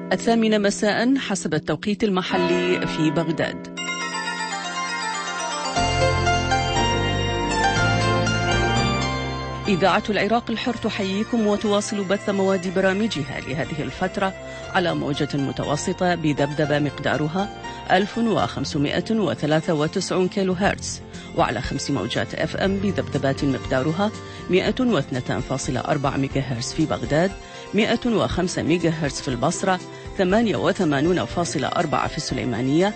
الثامنة مساء حسب التوقيت المحلي في بغداد. إذاعة العراق الحر تحييكم وتواصل بث مواد برامجها لهذه الفترة على موجة متوسطة بذبذبة مقدارها 1593 كيلو هرتز، وعلى 5 موجات FM بذبذبات مقدارها 102.4 ميجا هرتز في بغداد، 105 ميجا هرتز في البصرة، 88.4 في السليمانية،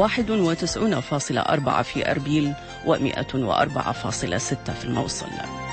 91.4 في أربيل، و104.6 في الموصل.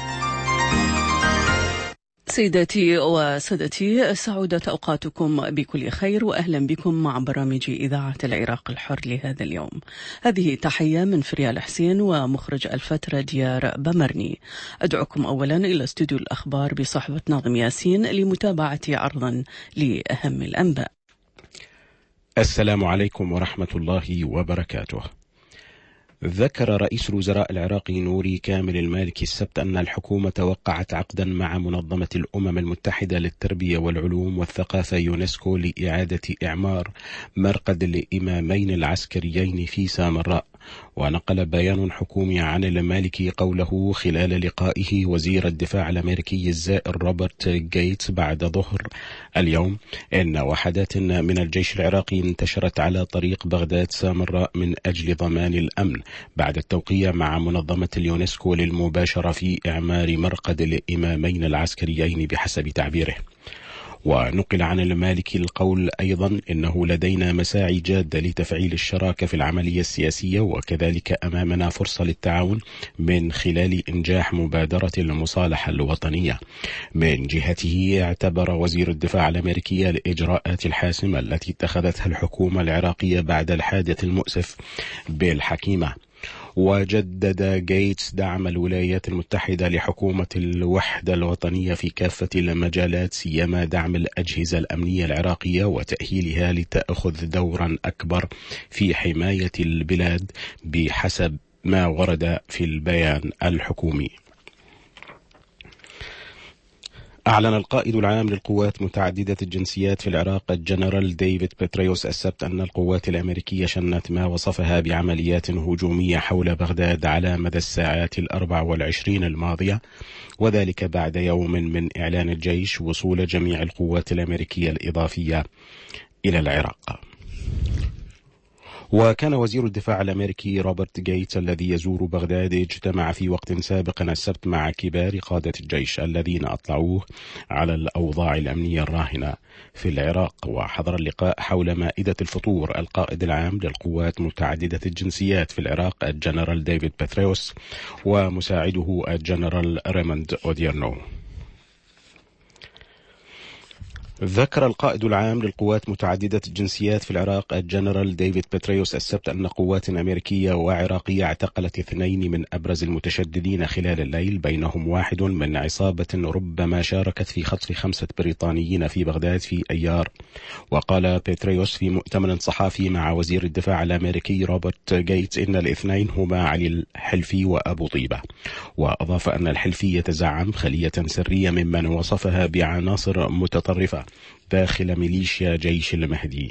سيداتي وسادتي، سعودت أوقاتكم بكل خير، وأهلا بكم مع برامج إذاعة العراق الحر لهذا اليوم. هذه تحية من فريال حسين ومخرج الفترة ديار بمرني. أدعوكم أولا إلى استوديو الأخبار بصحبة ناظم ياسين لمتابعة عرضا لأهم الأنباء. السلام عليكم ورحمة الله وبركاته. ذكر رئيس الوزراء العراقي نوري كامل المالكي السبت أن الحكومة وقعت عقدا مع منظمة الأمم المتحدة للتربية والعلوم والثقافة يونسكو لإعادة إعمار مرقد الإمامين العسكريين في سامراء. ونقل بيان حكومي عن المالكي قوله خلال لقائه وزير الدفاع الأمريكي الزائر روبرت جيتس بعد ظهر اليوم إن وحدات من الجيش العراقي انتشرت على طريق بغداد سامراء من أجل ضمان الأمن بعد التوقيع مع منظمة اليونسكو للمباشرة في إعمار مرقد الإمامين العسكريين بحسب تعبيره. ونقل عن المالكي القول أيضا إنه لدينا مساعي جادة لتفعيل الشراكة في العملية السياسية، وكذلك أمامنا فرصة للتعاون من خلال إنجاح مبادرة المصالحة الوطنية. من جهته اعتبر وزير الدفاع الأمريكي الإجراءات الحاسمة التي اتخذتها الحكومة العراقية بعد الحادث المؤسف بالحكيمة. وجدد جيتس دعم الولايات المتحدة لحكومة الوحدة الوطنية في كافة المجالات، سيما دعم الأجهزة الأمنية العراقية وتأهيلها لتأخذ دورا أكبر في حماية البلاد بحسب ما ورد في البيان الحكومي. أعلن القائد العام للقوات متعددة الجنسيات في العراق الجنرال ديفيد بيتريوس السبت أن القوات الأمريكية شنت ما وصفها بعمليات هجومية حول بغداد على مدى الساعات 24 الماضية، وذلك بعد يوم من إعلان الجيش وصول جميع القوات الأمريكية الإضافية إلى العراق. وكان وزير الدفاع الأمريكي روبرت جيتس الذي يزور بغداد اجتمع في وقت سابق السبت مع كبار قادة الجيش الذين أطلعوه على الأوضاع الأمنية الراهنة في العراق. وحضر اللقاء حول مائدة الفطور القائد العام للقوات متعددة الجنسيات في العراق الجنرال ديفيد بيتريوس ومساعده الجنرال ريموند أوديرنو. ذكر القائد العام للقوات متعددة الجنسيات في العراق الجنرال ديفيد بيتريوس السبت أن قوات أمريكية وعراقية اعتقلت 2 من أبرز المتشددين خلال الليل، بينهم 1 من عصابة ربما شاركت في خطف 5 بريطانيين في بغداد في أيار. وقال بيتريوس في مؤتمر صحفي مع وزير الدفاع الأمريكي روبرت جيتس إن الاثنين هما علي الحلفي وأبو طيبة. وأضاف أن الحلفي يتزعم خلية سرية ممن وصفها بعناصر متطرفة داخل ميليشيا جيش المهدي.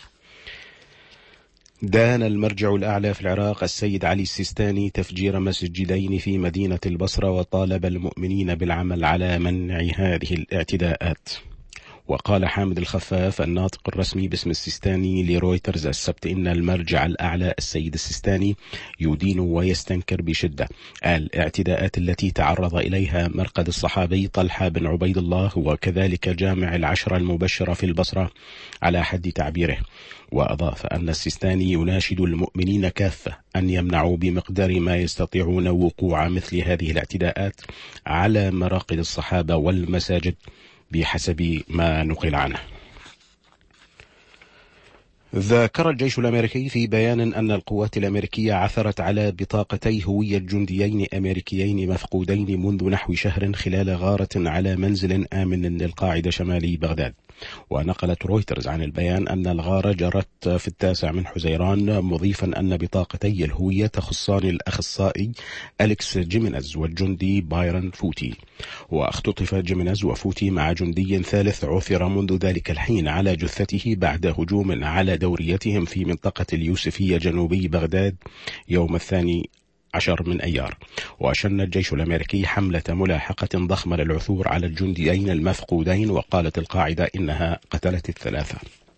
دان المرجع الأعلى في العراق السيد علي السيستاني تفجير مسجدين في مدينة البصرة، وطالب المؤمنين بالعمل على منع هذه الاعتداءات. وقال حامد الخفاف الناطق الرسمي باسم السيستاني لرويترز السبت إن المرجع الأعلى السيد السيستاني يدين ويستنكر بشدة الاعتداءات التي تعرض إليها مرقد الصحابي طلحة بن عبيد الله وكذلك جامع العشرة المبشرة في البصرة على حد تعبيره. وأضاف أن السيستاني يناشد المؤمنين كافة أن يمنعوا بمقدار ما يستطيعون وقوع مثل هذه الاعتداءات على مراقد الصحابة والمساجد بحسب ما نقل عنه. ذكر الجيش الأمريكي في بيان أن القوات الأمريكية عثرت على بطاقتي هوية جنديين أمريكيين مفقودين منذ نحو شهر خلال غارة على منزل آمن للقاعدة شمالي بغداد. ونقلت رويترز عن البيان أن الغارة جرت في 9 حزيران، مضيفا أن بطاقتي الهوية تخصان الأخصائي أليكس جيمينيز والجندي بايرن فوتي. واختطف جيمينيز وفوتي مع جندي ثالث عثر منذ ذلك الحين على جثته بعد هجوم على دوريتهم في منطقة اليوسفية جنوبي بغداد يوم 12 من أيار. وشن الجيش الأمريكي حملة ملاحقة ضخمة للعثور على الجنديين المفقودين، وقالت القاعدة إنها قتلت الثلاثة.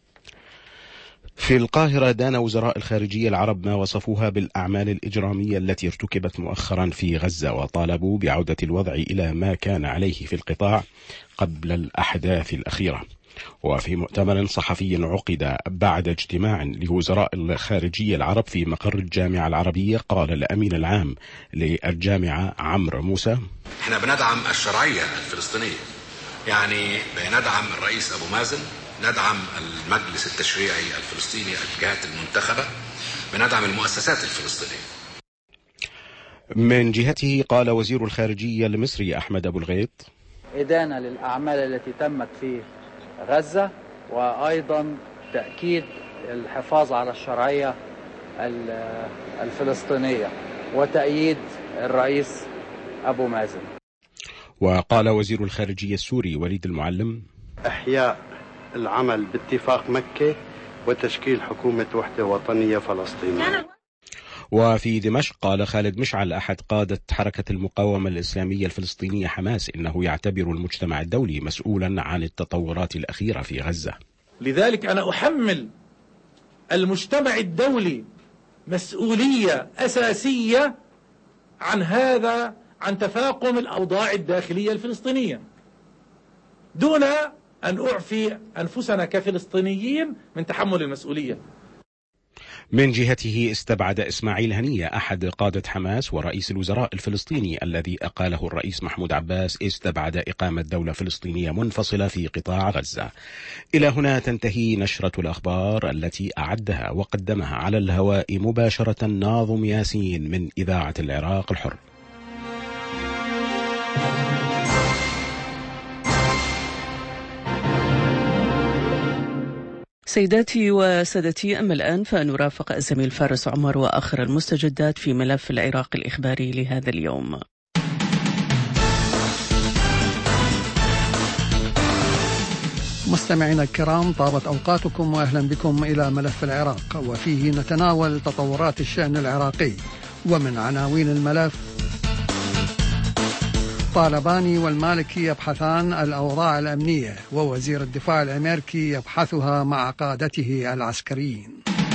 في القاهرة دان وزراء الخارجية العرب ما وصفوها بالأعمال الإجرامية التي ارتكبت مؤخرا في غزة، وطالبوا بعودة الوضع إلى ما كان عليه في القطاع قبل الأحداث الأخيرة. وفي مؤتمر صحفي عقد بعد اجتماع لوزراء الخارجية العرب في مقر الجامعة العربية، قال الأمين العام للجامعة عمرو موسى: احنا بندعم الشرعية الفلسطينية، يعني بندعم الرئيس أبو مازن، ندعم المجلس التشريعي الفلسطيني، الجهات المنتخبة، بندعم المؤسسات الفلسطينية. من جهته قال وزير الخارجية المصري أحمد أبو الغيط: إدانة للأعمال التي تمت في غزة، وأيضا تأكيد الحفاظ على الشرعية الفلسطينية وتأييد الرئيس أبو مازن. وقال وزير الخارجية السوري وليد المعلم: إحياء العمل باتفاق مكة وتشكيل حكومة وحدة وطنية فلسطينية. وفي دمشق قال خالد مشعل أحد قادة حركة المقاومة الإسلامية الفلسطينية حماس إنه يعتبر المجتمع الدولي مسؤولا عن التطورات الأخيرة في غزة. لذلك أنا أحمل المجتمع الدولي مسؤولية أساسية عن تفاقم الأوضاع الداخلية الفلسطينية، دون أن أعفي أنفسنا كفلسطينيين من تحمل المسؤولية. من جهته استبعد إسماعيل هنية أحد قادة حماس ورئيس الوزراء الفلسطيني الذي أقاله الرئيس محمود عباس، استبعد إقامة دولة فلسطينية منفصلة في قطاع غزة. إلى هنا تنتهي نشرة الأخبار التي أعدها وقدمها على الهواء مباشرة ناظم ياسين من إذاعة العراق الحر. سيداتي وسادتي، أما الآن فنرافق الزميل فارس عمر وآخر المستجدات في ملف العراق الإخباري لهذا اليوم. مستمعينا الكرام، طابت أوقاتكم وأهلا بكم إلى ملف العراق، وفيه نتناول تطورات الشأن العراقي. ومن عناوين الملف: طالباني والمالكي يبحثان الأوضاع الأمنية، ووزير الدفاع الأمريكي يبحثها مع قادته العسكريين.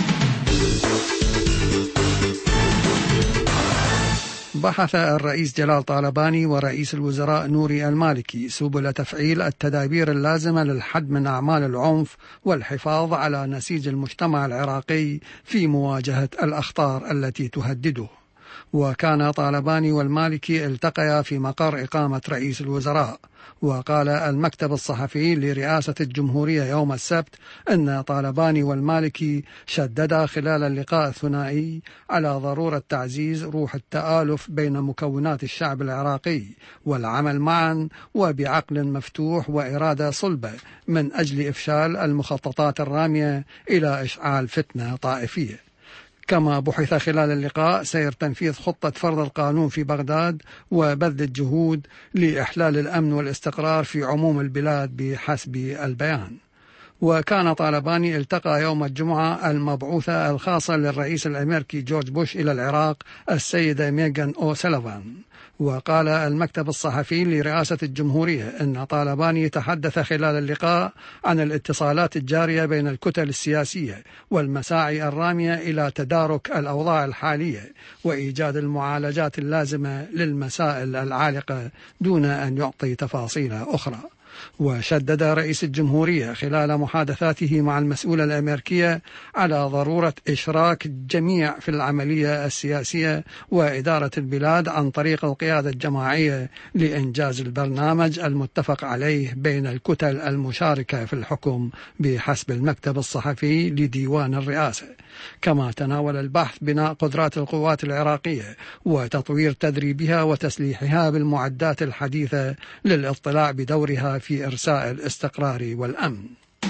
بحث الرئيس جلال طالباني ورئيس الوزراء نوري المالكي سبل تفعيل التدابير اللازمة للحد من أعمال العنف والحفاظ على نسيج المجتمع العراقي في مواجهة الأخطار التي تهدده. وكان طالباني والمالكي التقيا في مقر إقامة رئيس الوزراء. وقال المكتب الصحفي لرئاسة الجمهورية يوم السبت أن طالباني والمالكي شددا خلال اللقاء الثنائي على ضرورة تعزيز روح التآلف بين مكونات الشعب العراقي والعمل معا وبعقل مفتوح وإرادة صلبة من أجل إفشال المخططات الرامية إلى إشعال فتنة طائفية. كما بحث خلال اللقاء سير تنفيذ خطة فرض القانون في بغداد وبذل الجهود لإحلال الأمن والاستقرار في عموم البلاد بحسب البيان. وكان طالباني التقى يوم الجمعة المبعوثة الخاصة للرئيس الأمريكي جورج بوش إلى العراق السيدة ميغان أوسليفان. وقال المكتب الصحفي لرئاسة الجمهورية أن طالباني تحدث خلال اللقاء عن الاتصالات الجارية بين الكتل السياسية والمساعي الرامية إلى تدارك الأوضاع الحالية وإيجاد المعالجات اللازمة للمسائل العالقة، دون أن يعطي تفاصيل أخرى. وشدد رئيس الجمهورية خلال محادثاته مع المسؤولة الأمريكية على ضرورة إشراك الجميع في العملية السياسية وإدارة البلاد عن طريق القيادة الجماعية لإنجاز البرنامج المتفق عليه بين الكتل المشاركة في الحكم بحسب المكتب الصحفي لديوان الرئاسة. كما تناول البحث بناء قدرات القوات العراقية وتطوير تدريبها وتسليحها بالمعدات الحديثة للاطلاع بدورها في إرساء الاستقرار والأمن.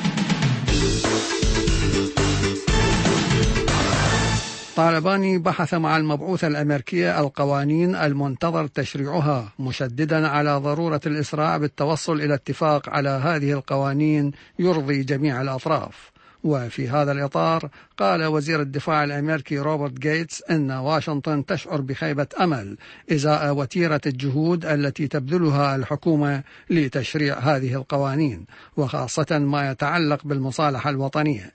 طالباني بحث مع المبعوثة الأمريكية القوانين المنتظر تشريعها، مشددا على ضرورة الإسراع بالتوصل إلى اتفاق على هذه القوانين يرضي جميع الأطراف. وفي هذا الإطار قال وزير الدفاع الأمريكي روبرت جيتس إن واشنطن تشعر بخيبة أمل إزاء وتيرة الجهود التي تبذلها الحكومة لتشريع هذه القوانين، وخاصة ما يتعلق بالمصالحة الوطنية.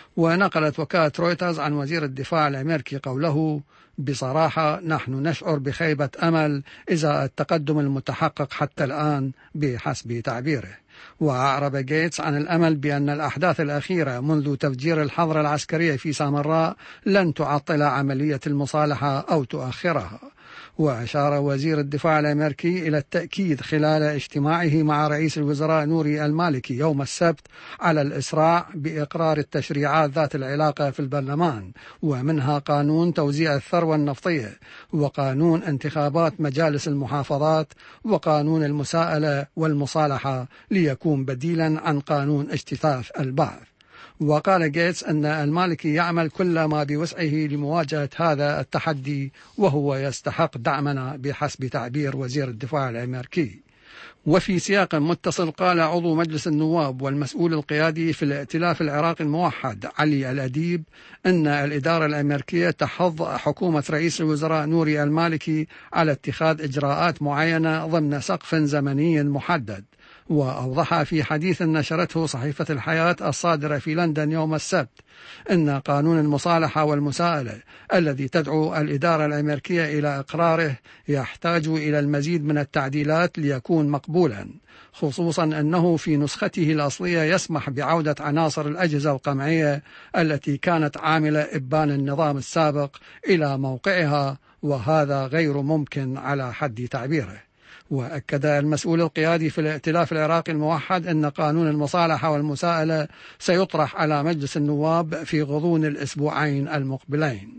ونقلت وكالة رويترز عن وزير الدفاع الأمريكي قوله: بصراحة نحن نشعر بخيبة أمل إزاء التقدم المتحقق حتى الآن بحسب تعبيره. وأعرب جيتس عن الأمل بأن الأحداث الأخيرة منذ تفجير الحظر العسكرية في سامراء لن تعطل عملية المصالحة أو تؤخرها. وأشار وزير الدفاع الأمريكي إلى التأكيد خلال اجتماعه مع رئيس الوزراء نوري المالكي يوم السبت على الإسراع بإقرار التشريعات ذات العلاقة في البرلمان، ومنها قانون توزيع الثروة النفطية، وقانون انتخابات مجالس المحافظات، وقانون المساءلة والمصالحة ليكون بديلا عن قانون اجتثاث البعث. وقال جيتس أن المالكي يعمل كل ما بوسعه لمواجهة هذا التحدي، وهو يستحق دعمنا بحسب تعبير وزير الدفاع الأمريكي. وفي سياق متصل قال عضو مجلس النواب والمسؤول القيادي في الائتلاف العراقي الموحد علي الأديب أن الإدارة الأمريكية تحض حكومة رئيس الوزراء نوري المالكي على اتخاذ إجراءات معينة ضمن سقف زمني محدد. وأوضح في حديث نشرته صحيفة الحياة الصادرة في لندن يوم السبت أن قانون المصالحة والمساءلة الذي تدعو الإدارة الأمريكية إلى إقراره يحتاج إلى المزيد من التعديلات ليكون مقبولا، خصوصا أنه في نسخته الأصلية يسمح بعودة عناصر الأجهزة القمعية التي كانت عاملة إبان النظام السابق إلى موقعها، وهذا غير ممكن على حد تعبيره. وأكد المسؤول القيادي في الائتلاف العراقي الموحد أن قانون المصالحة والمساءلة سيطرح على مجلس النواب في غضون الأسبوعين المقبلين.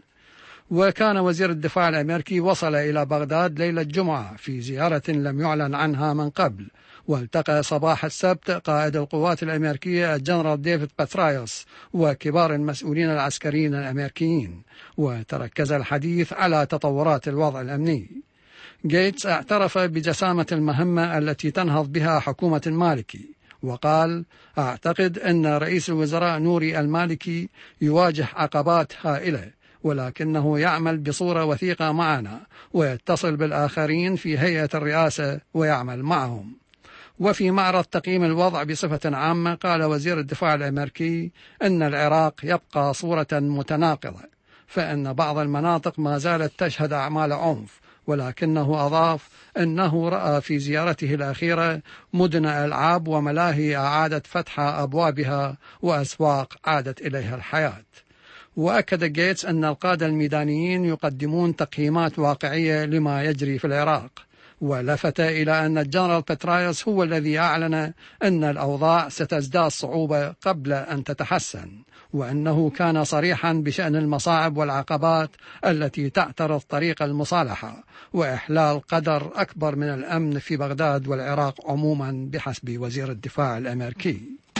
وكان وزير الدفاع الأمريكي وصل إلى بغداد ليلة الجمعة في زيارة لم يعلن عنها من قبل، والتقى صباح السبت قائد القوات الأمريكية الجنرال ديفيد باترايوس وكبار المسؤولين العسكريين الأمريكيين، وتركز الحديث على تطورات الوضع الأمني. جيتس اعترف بجسامة المهمة التي تنهض بها حكومة المالكي، وقال: أعتقد أن رئيس الوزراء نوري المالكي يواجه عقبات هائلة، ولكنه يعمل بصورة وثيقة معنا ويتصل بالآخرين في هيئة الرئاسة ويعمل معهم. وفي معرض تقييم الوضع بصفة عامة قال وزير الدفاع الأمريكي أن العراق يبقى صورة متناقضة، فإن بعض المناطق ما زالت تشهد أعمال عنف، ولكنه أضاف أنه رأى في زيارته الأخيرة مدن ألعاب وملاهي أعادت فتح أبوابها وأسواق عادت إليها الحياة. وأكد جيتس أن القادة الميدانيين يقدمون تقييمات واقعية لما يجري في العراق، ولفت إلى أن الجنرال باترايوس هو الذي أعلن أن الأوضاع ستزداد صعوبة قبل أن تتحسن، وأنه كان صريحا بشأن المصاعب والعقبات التي تعترض طريق المصالحة وإحلال قدر أكبر من الأمن في بغداد والعراق عموما بحسب وزير الدفاع الأمريكي.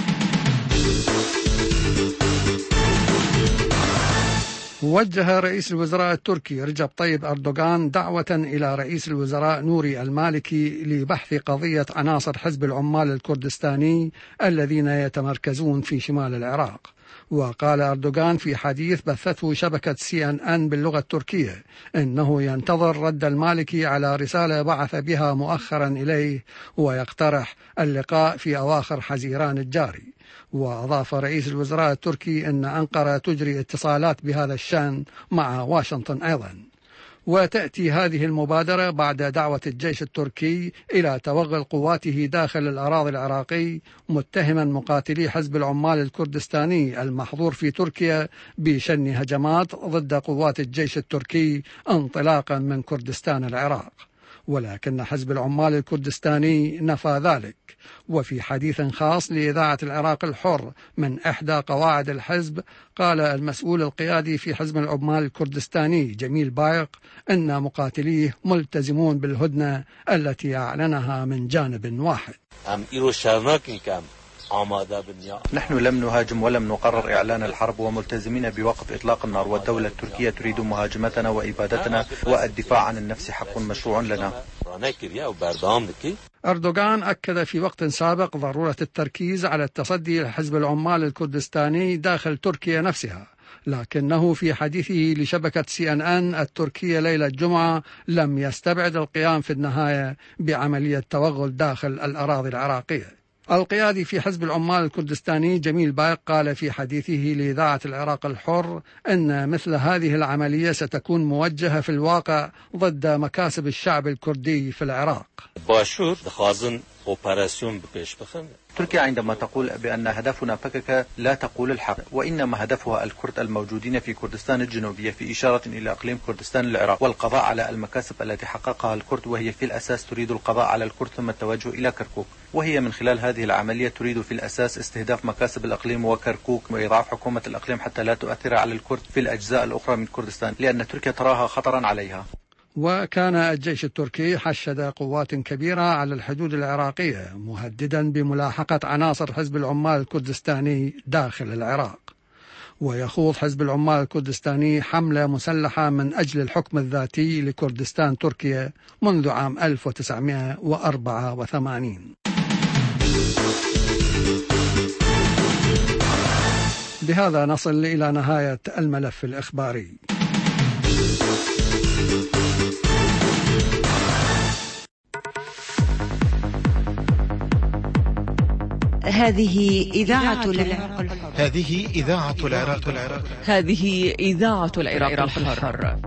وجه رئيس الوزراء التركي رجب طيب أردوغان دعوة إلى رئيس الوزراء نوري المالكي لبحث قضية عناصر حزب العمال الكردستاني الذين يتمركزون في شمال العراق. وقال أردوغان في حديث بثته شبكة CNN باللغة التركية إنه ينتظر رد المالكي على رسالة بعث بها مؤخرا إليه، ويقترح اللقاء في أواخر حزيران الجاري. وأضاف رئيس الوزراء التركي أن أنقرة تجري اتصالات بهذا الشأن مع واشنطن أيضا. وتأتي هذه المبادرة بعد دعوة الجيش التركي إلى توغل قواته داخل الأراضي العراقي، متهما مقاتلي حزب العمال الكردستاني المحظور في تركيا بشن هجمات ضد قوات الجيش التركي انطلاقا من كردستان العراق. ولكن حزب العمال الكردستاني نفى ذلك. وفي حديث خاص لإذاعة العراق الحر من إحدى قواعد الحزب، قال المسؤول القيادي في حزب العمال الكردستاني جميل بايق أن مقاتليه ملتزمون بالهدنة التي أعلنها من جانب واحد. نحن لم نهاجم ولم نقرر إعلان الحرب، وملتزمين بوقف إطلاق النار، والدولة التركية تريد مهاجمتنا وإبادتنا، والدفاع عن النفس حق مشروع لنا. أردوغان أكد في وقت سابق ضرورة التركيز على التصدي لحزب العمال الكردستاني داخل تركيا نفسها، لكنه في حديثه لشبكة CNN التركية ليلة الجمعة لم يستبعد القيام في النهاية بعملية توغل داخل الأراضي العراقية. القيادي في حزب العمال الكردستاني جميل بايق قال في حديثه لإذاعة العراق الحر أن مثل هذه العملية ستكون موجهة في الواقع ضد مكاسب الشعب الكردي في العراق. تركيا عندما تقول بأن هدفنا فكك لا تقول الحق، وإنما هدفها الكرد الموجودين في كردستان الجنوبية، في إشارة إلى إقليم كردستان العراق، والقضاء على المكاسب التي حققها الكرد، وهي في الأساس تريد القضاء على الكرد ثم التوجه إلى كركوك، وهي من خلال هذه العملية تريد في الأساس استهداف مكاسب الإقليم وكركوك وإضعاف حكومة الإقليم حتى لا تؤثر على الكرد في الأجزاء الأخرى من كردستان، لأن تركيا تراها خطرا عليها. وكان الجيش التركي حشد قوات كبيرة على الحدود العراقية، مهددا بملاحقة عناصر حزب العمال الكردستاني داخل العراق. ويخوض حزب العمال الكردستاني حملة مسلحة من أجل الحكم الذاتي لكردستان تركيا منذ عام 1984. بهذا نصل إلى نهاية الملف الإخباري. هذه إذاعة العراق الحر. هذه إذاعة العراق الحر. هذه إذاعة العراق الحر.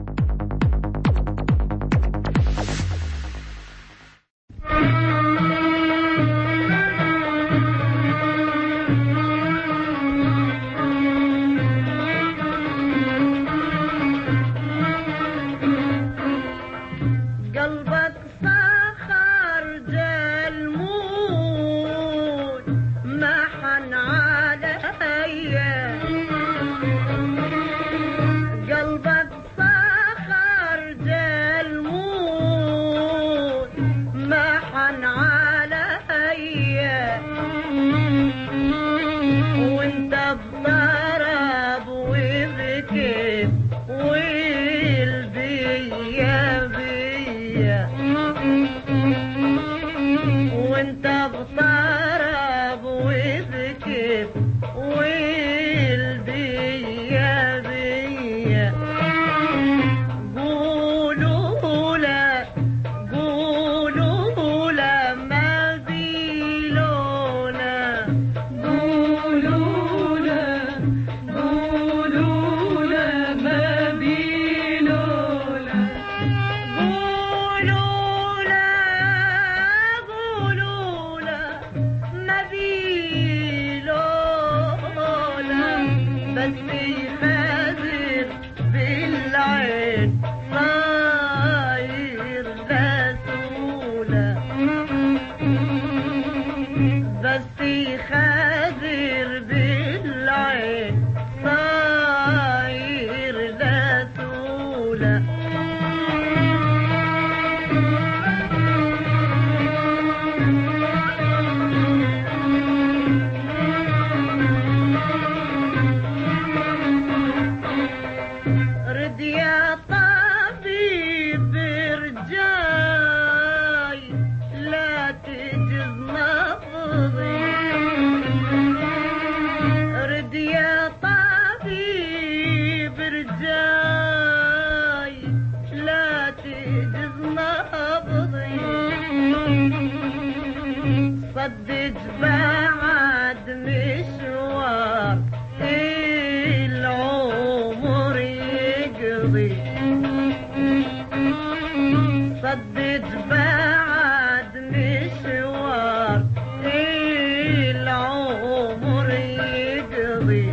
العمر يقضي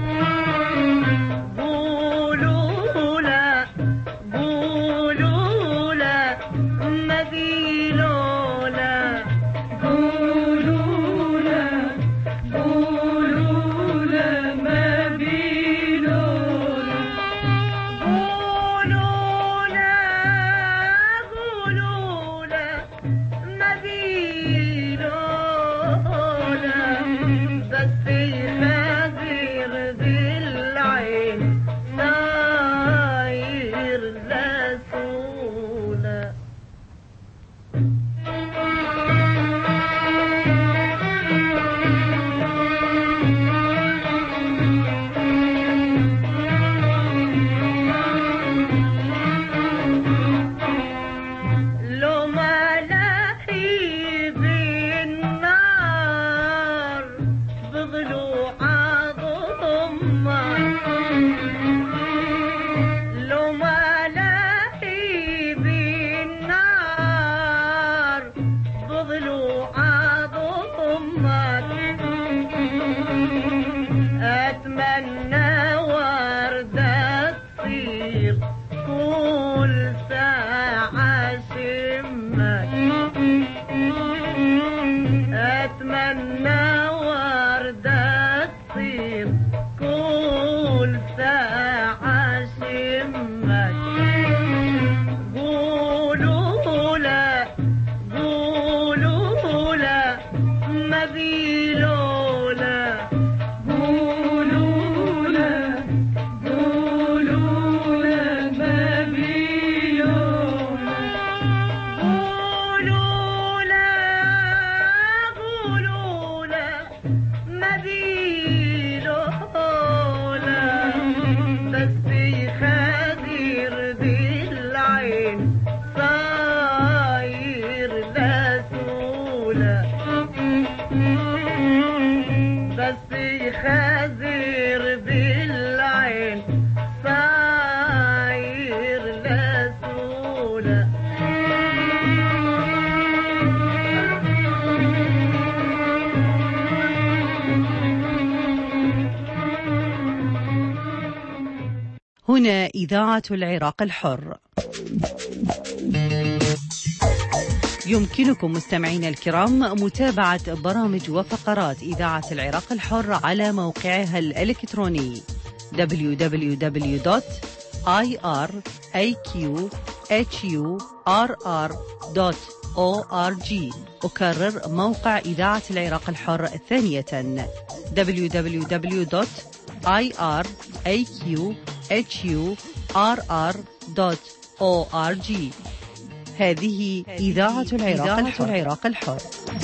قولوا لا قولوا لا ما بيلو لا قولوا لا قولوا لا ما بيلو لا قولوا لا قولوا لا ما بيلو لا بس يخاذر بالعين صاير لسولا لو ما لهيب النار بضلوع ضمك لو ما لهيب النار بضلوع ضمك أتمنى وردة تصير كل ساعة شمك أتمنى وردة تصير كل ساعة شمك قولوا لا قولوا لا ما بيلو لا قولوا لا قولوا لا ما بيلو لا قولوا لا قولوا لا ما بيلو لا بس يخاذر بالعين صاير لسولا بس يخاذر بالعين صاير لسولا هنا إذاعة العراق الحر. يمكنكم مستمعينا الكرام متابعة برامج وفقرات إذاعة العراق الحر على موقعها الإلكتروني www.iraqhurr.org. أكرر موقع إذاعة العراق الحر ثانية www.iraqhurr.org. هذه إذاعة العراق الحر.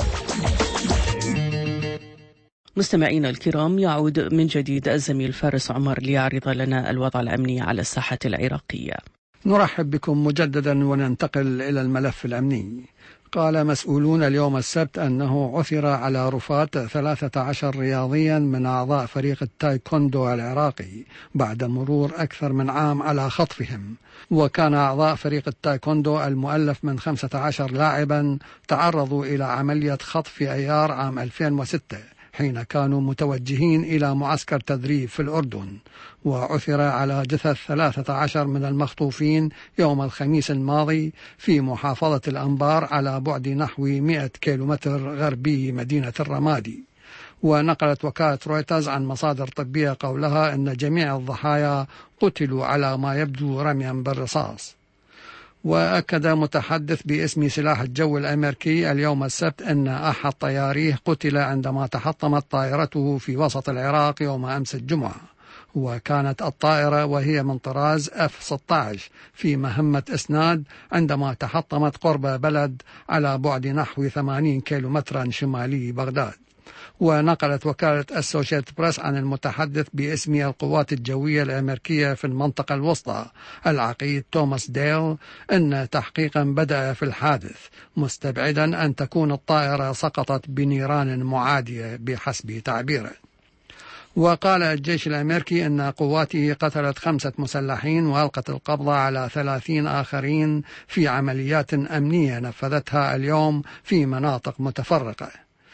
مستمعينا الكرام، يعود من جديد الزميل فارس عمر ليعرض لنا الوضع الأمني على الساحة العراقية. نرحب بكم مجددا وننتقل إلى الملف الأمني. قال مسؤولون اليوم السبت أنه عثر على رفات 13 رياضيا من أعضاء فريق التايكوندو العراقي بعد مرور أكثر من عام على خطفهم. وكان أعضاء فريق التايكوندو المؤلف من 15 لاعبا تعرضوا إلى عملية خطف في أيار عام 2006 حين كانوا متوجهين إلى معسكر تدريب في الأردن. وعثر على جثث 13 من المخطوفين يوم الخميس الماضي في محافظة الأنبار على بعد نحو 100 كيلومتر غربي مدينة الرمادي. ونقلت وكالة رويترز عن مصادر طبية قولها أن جميع الضحايا قتلوا على ما يبدو رميا بالرصاص. وأكد متحدث باسم سلاح الجو الأمريكي اليوم السبت أن أحد طياريه قتل عندما تحطمت طائرته في وسط العراق يوم أمس الجمعة. وكانت الطائرة وهي من طراز F-16 في مهمة إسناد عندما تحطمت قرب بلد على بعد نحو 80 كيلومترا شمالي بغداد. ونقلت وكالة أسوشيتد بريس عن المتحدث باسم القوات الجوية الأمريكية في المنطقة الوسطى العقيد توماس ديل أن تحقيقا بدأ في الحادث، مستبعدا أن تكون الطائرة سقطت بنيران معادية بحسب تعبيره. وقال الجيش الأمريكي أن قواته قتلت 5 مسلحين وألقت القبض على 30 آخرين في عمليات أمنية نفذتها اليوم في مناطق متفرقة.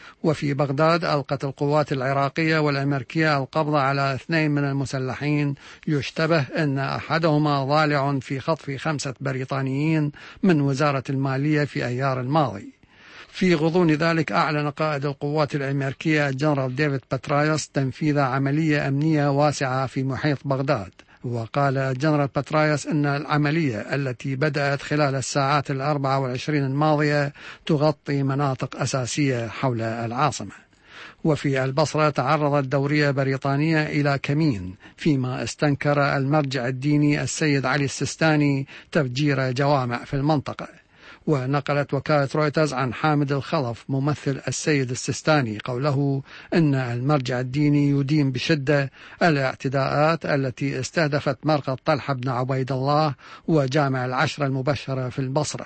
وفي بغداد ألقت القوات العراقية والأمريكية القبض على 2 من المسلحين يشتبه أن أحدهما ضالع في خطف 5 بريطانيين من وزارة المالية في أيار الماضي. في غضون ذلك أعلن قائد القوات الأمريكية الجنرال ديفيد باترايوس تنفيذ عملية أمنية واسعة في محيط بغداد. وقال الجنرال باترايوس أن العملية التي بدأت خلال الساعات 24 الماضية تغطي مناطق أساسية حول العاصمة. وفي البصرة تعرضت دورية بريطانية إلى كمين، فيما استنكر المرجع الديني السيد علي السيستاني تفجير جوامع في المنطقة. ونقلت وكالة رويترز عن حامد الخلف ممثل السيد السيستاني قوله أن المرجع الديني يدين بشدة الاعتداءات التي استهدفت مرقد طلحة بن عبيد الله وجامع العشرة المبشرة في البصرة.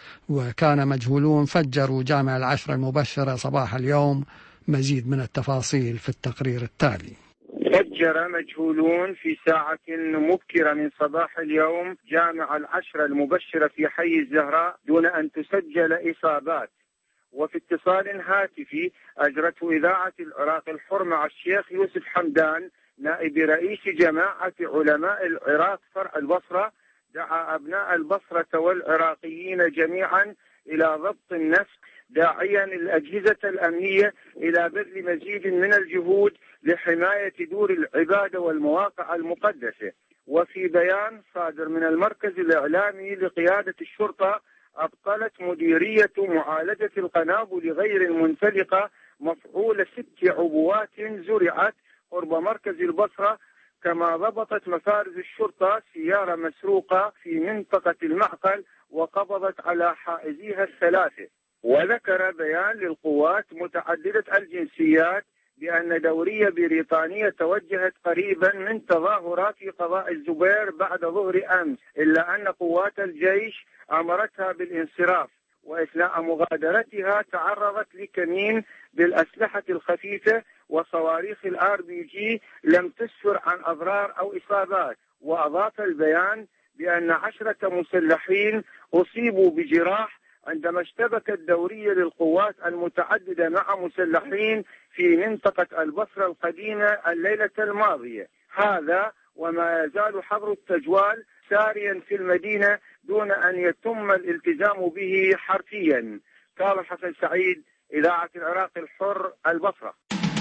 وكان مجهولون فجروا جامع العشرة المبشرة صباح اليوم. مزيد من التفاصيل في التقرير التالي. فجر مجهولون في ساعة مبكرة من صباح اليوم جامع العشرة المبشرة في حي الزهراء دون أن تسجل إصابات. وفي اتصال هاتفي أجرته إذاعة العراق الحر مع الشيخ يوسف حمدان نائب رئيس جماعة علماء العراق فرع البصرة، دعا أبناء البصرة والعراقيين جميعا إلى ضبط النفس، داعيا الأجهزة الأمنية إلى بذل مزيد من الجهود لحماية دور العبادة والمواقع المقدسة. وفي بيان صادر من المركز الإعلامي لقيادة الشرطة، أبطلت مديرية معالجة القنابل غير المنفلقة مفعول 6 عبوات زرعت قرب مركز البصرة، كما ضبطت مفارز الشرطة سيارة مسروقة في منطقة المعقل وقبضت على حائزيها 3. وذكر بيان للقوات متعددة الجنسيات بأن دورية بريطانية توجهت قريبا من تظاهرات قضاء الزبير بعد ظهر أمس، إلا أن قوات الجيش أمرتها بالانصراف، وأثناء مغادرتها تعرضت لكمين بالأسلحة الخفيفة وصواريخ الRPG لم تسفر عن أضرار أو إصابات. وأضاف البيان بأن 10 مسلحين أصيبوا بجراح عندما اشتبكت دورية للقوات المتعددة مع مسلحين في منطقة البصرة القديمة الليلة الماضية. هذا وما يزال حظر التجوال ساريا في المدينة دون أن يتم الالتزام به حرفيا. كاظم حسن سعيد، إذاعة العراق الحر، البصرة.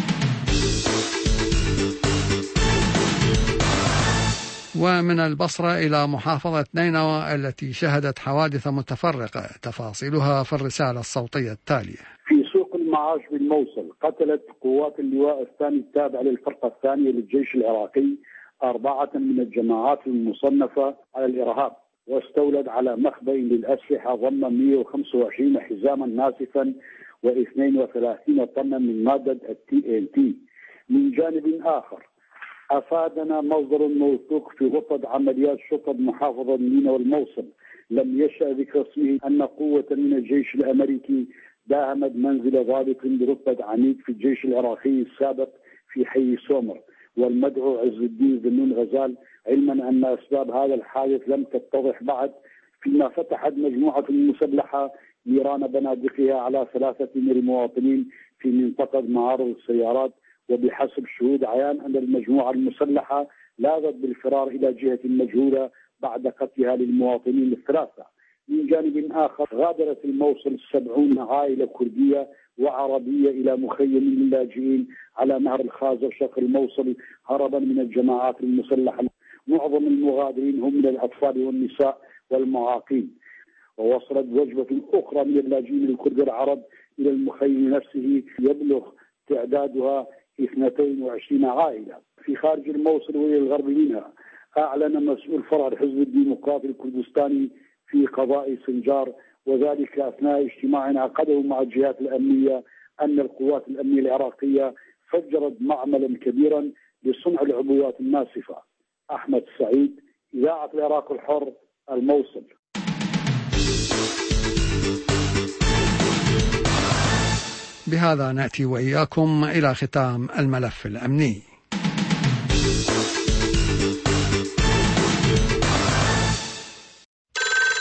ومن البصرة إلى محافظة نينوى التي شهدت حوادث متفرقة، تفاصيلها في الرسالة الصوتية التالية. في سوق المعاش بالموصل قتلت قوات اللواء الثاني التابع للفرقة الثانية للجيش العراقي 4 من الجماعات المصنفة على الإرهاب، واستولد على مخبأ للأسلحة ضمن 125 حزاما ناسفا و32 طنا من مادة TNT. من جانب آخر أفادنا مصدر موثوق في غرفة عمليات شرطة محافظة نينوى والموصل لم يشأ ذكر اسمه أن قوة من الجيش الأمريكي داهمت منزل ضابط برتبة عميد في الجيش العراقي السابق في حي سومر والمدعو عز الدين ذنون غزال، علما أن أسباب هذا الحادث لم تتضح بعد، فيما فتحت مجموعة مسلحة نيران بنادقها على 3 من المواطنين في منطقة معارض السيارات. وبحسب شهود عيان أن المجموعة المسلحة لاذت بالفرار إلى جهة مجهولة بعد قتلها للمواطنين 3. من جانب آخر غادرت الموصل 70 عائلة كردية وعربية إلى مخيم للاجئين على نهر الخازر شرق الموصل هربا من الجماعات المسلحة. معظم المغادرين هم من الأطفال والنساء والمعاقين. ووصلت وجبة أخرى من اللاجئين الكرد العرب إلى المخيم نفسه يبلغ تعدادها 22 عائلة. في خارج الموصل وإلى الغرب منها أعلن مسؤول فرع الحزب الديمقراطي الكردستاني في قضاء سنجار، وذلك أثناء اجتماع عقده مع الجهات الأمنية، أن القوات الأمنية العراقية فجرت معملا كبيرا لصنع العبوات الناسفة. أحمد سعيد، إذاعة العراق الحر، الموصل. بهذا نأتي وإياكم إلى ختام الملف الأمني.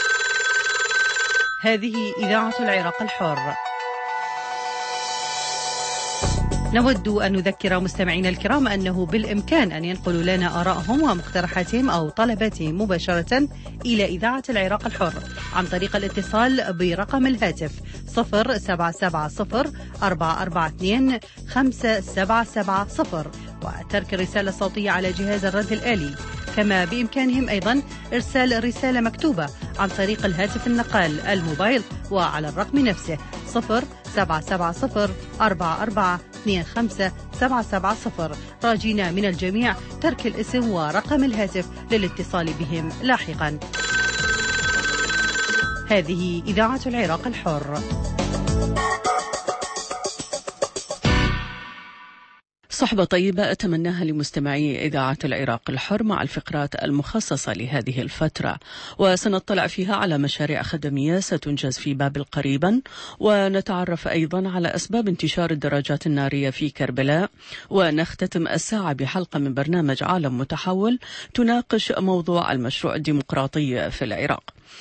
هذه إذاعة العراق الحر. نود أن نذكر مستمعينا الكرام أنه بالإمكان أن ينقلوا لنا آرائهم ومقترحاتهم أو طلباتهم مباشرة إلى إذاعة العراق الحر عن طريق الاتصال برقم الهاتف 0770-442-5770 وترك الرسالة الصوتية على جهاز الرد الآلي. كما بإمكانهم أيضا إرسال رسالة مكتوبة عن طريق الهاتف النقال الموبايل وعلى الرقم نفسه 0770-4425-770 راجينا من الجميع ترك الاسم ورقم الهاتف للاتصال بهم لاحقا. هذه إذاعة العراق الحر. صحبة طيبة أتمناها لمستمعي إذاعة العراق الحر مع الفقرات المخصصة لهذه الفترة، وسنطلع فيها على مشاريع خدمية ستنجز في بابل قريبا، ونتعرف أيضا على أسباب انتشار الدراجات النارية في كربلاء، ونختتم الساعة بحلقة من برنامج عالم متحول تناقش موضوع المشروع الديمقراطي في العراق.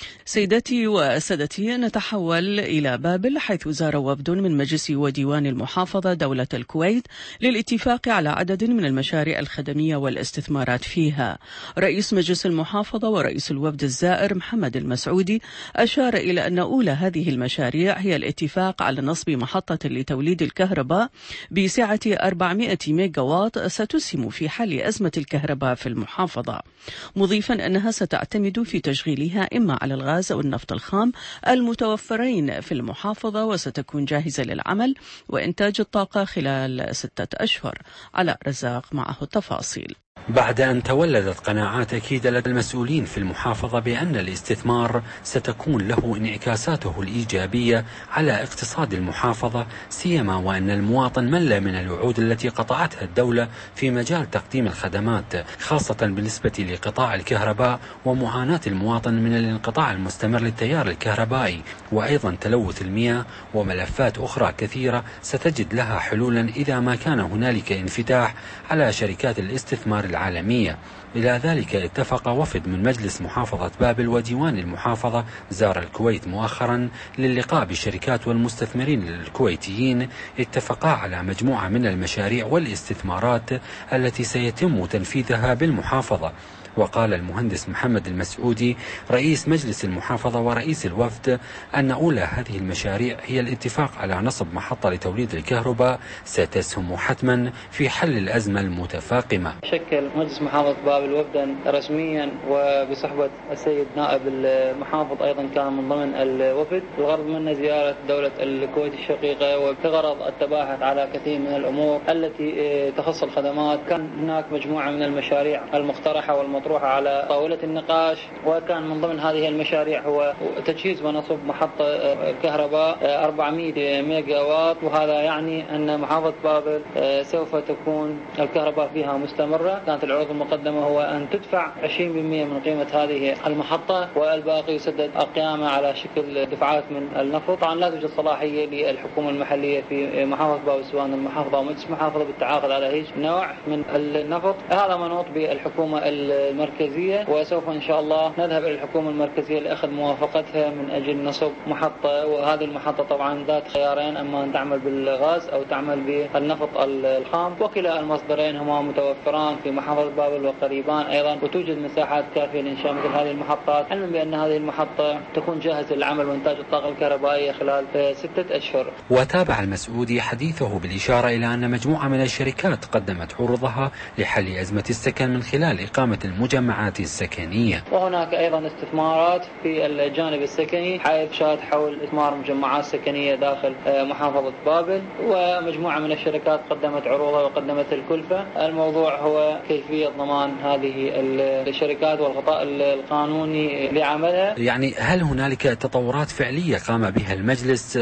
سيداتي وسادتي، نتحول إلى بابل حيث زار وفد من مجلس وديوان المحافظة دولة الكويت للاتفاق على عدد من المشاريع الخدمية والاستثمارات فيها. رئيس مجلس المحافظة ورئيس الوفد الزائر محمد المسعودي أشار إلى أن أولى هذه المشاريع هي الاتفاق على نصب محطة لتوليد الكهرباء بسعة 400 ميجاوات ستسهم في حل أزمة الكهرباء في المحافظة، مضيفا أنها ستعتمد في تشغيلها إما على الغاز أو النفط الخام المتوفرين في المحافظة، وستكون جاهزة للعمل وإنتاج الطاقة خلال 6 أشهر. على رزاق معه التفاصيل. بعد أن تولدت قناعات أكيدة لدى المسؤولين في المحافظة بأن الاستثمار ستكون له انعكاساته الإيجابية على اقتصاد المحافظة، سيما وأن المواطن مل من الوعود التي قطعتها الدولة في مجال تقديم الخدمات، خاصة بالنسبة لقطاع الكهرباء ومعاناة المواطن من الانقطاع المستمر للتيار الكهربائي، وأيضا تلوث المياه وملفات أخرى كثيرة ستجد لها حلولا إذا ما كان هنالك انفتاح على شركات الاستثمار العالمية. إلى ذلك اتفق وفد من مجلس محافظة بابل وديوان المحافظة زار الكويت مؤخرا للقاء بالشركات والمستثمرين الكويتيين، اتفقا على مجموعة من المشاريع والاستثمارات التي سيتم تنفيذها بالمحافظة. وقال المهندس محمد المسعودي رئيس مجلس المحافظة ورئيس الوفد أن أولى هذه المشاريع هي الاتفاق على نصب محطة لتوليد الكهرباء ستسهم حتما في حل الأزمة المتفاقمة. شكل مجلس محافظة بابل وفدا رسميا وبصحبة السيد نائب المحافظ أيضا كان من ضمن الوفد، الغرض منه زيارة دولة الكويت الشقيقة وبغرض التباحث على كثير من الأمور التي تخص الخدمات. كان هناك مجموعة من المشاريع المقترحة والمطروحة على طاولة النقاش، وكان من ضمن هذه المشاريع هو تجهيز ونصب محطة كهرباء 400 ميجا وات، وهذا يعني أن محافظة بابل سوف تكون الكهرباء فيها مستمرة. كانت العروض المقدمة هو أن تدفع 20% من قيمة هذه المحطة والباقي يسدد القيامة على شكل دفعات من النفط. طبعا لا توجد صلاحية للحكومة المحلية في محافظة بابل سواء المحافظة أو مجلس محافظة بالتعاقد على هيج نوع من النفط. هذا منوط بالحكومة المركزية، وسوف إن شاء الله نذهب إلى الحكومة المركزية لأخذ موافقتها من أجل نصب محطة. وهذه المحطة طبعا ذات خيارين، أما أن تعمل بالغاز أو تعمل بالنفط الخام، وكلا المصدرين هما متوفران في محافظة بابل وقريبان أيضا، وتوجد مساحات كافية لإنشاء مثل هذه المحطات، علما بأن هذه المحطة تكون جاهزة للعمل وإنتاج الطاقة الكهربائية خلال 6 أشهر. وتابع المسعودي حديثه بالإشارة إلى أن مجموعة من الشركات قدمت عروضها لحل أزمة السكن من خلال إقامة المجمعات السكنية. وهناك أيضا استثمارات في الجانب السكني، حيث شهد حول إثمار مجمعات سكنية داخل محافظة بابل، ومجموعة من الشركات قدمت عروضها وقدمت الكلفة. الموضوع هو كيفية ضمان هذه الشركات والغطاء القانوني لعملها. يعني هل هنالك تطورات فعلية قام بها المجلس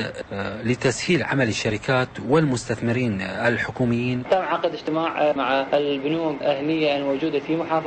لتسهيل عمل الشركات والمستثمرين الحكوميين؟ تم عقد اجتماع مع البنوك الأهلية الموجودة في محافظتنا من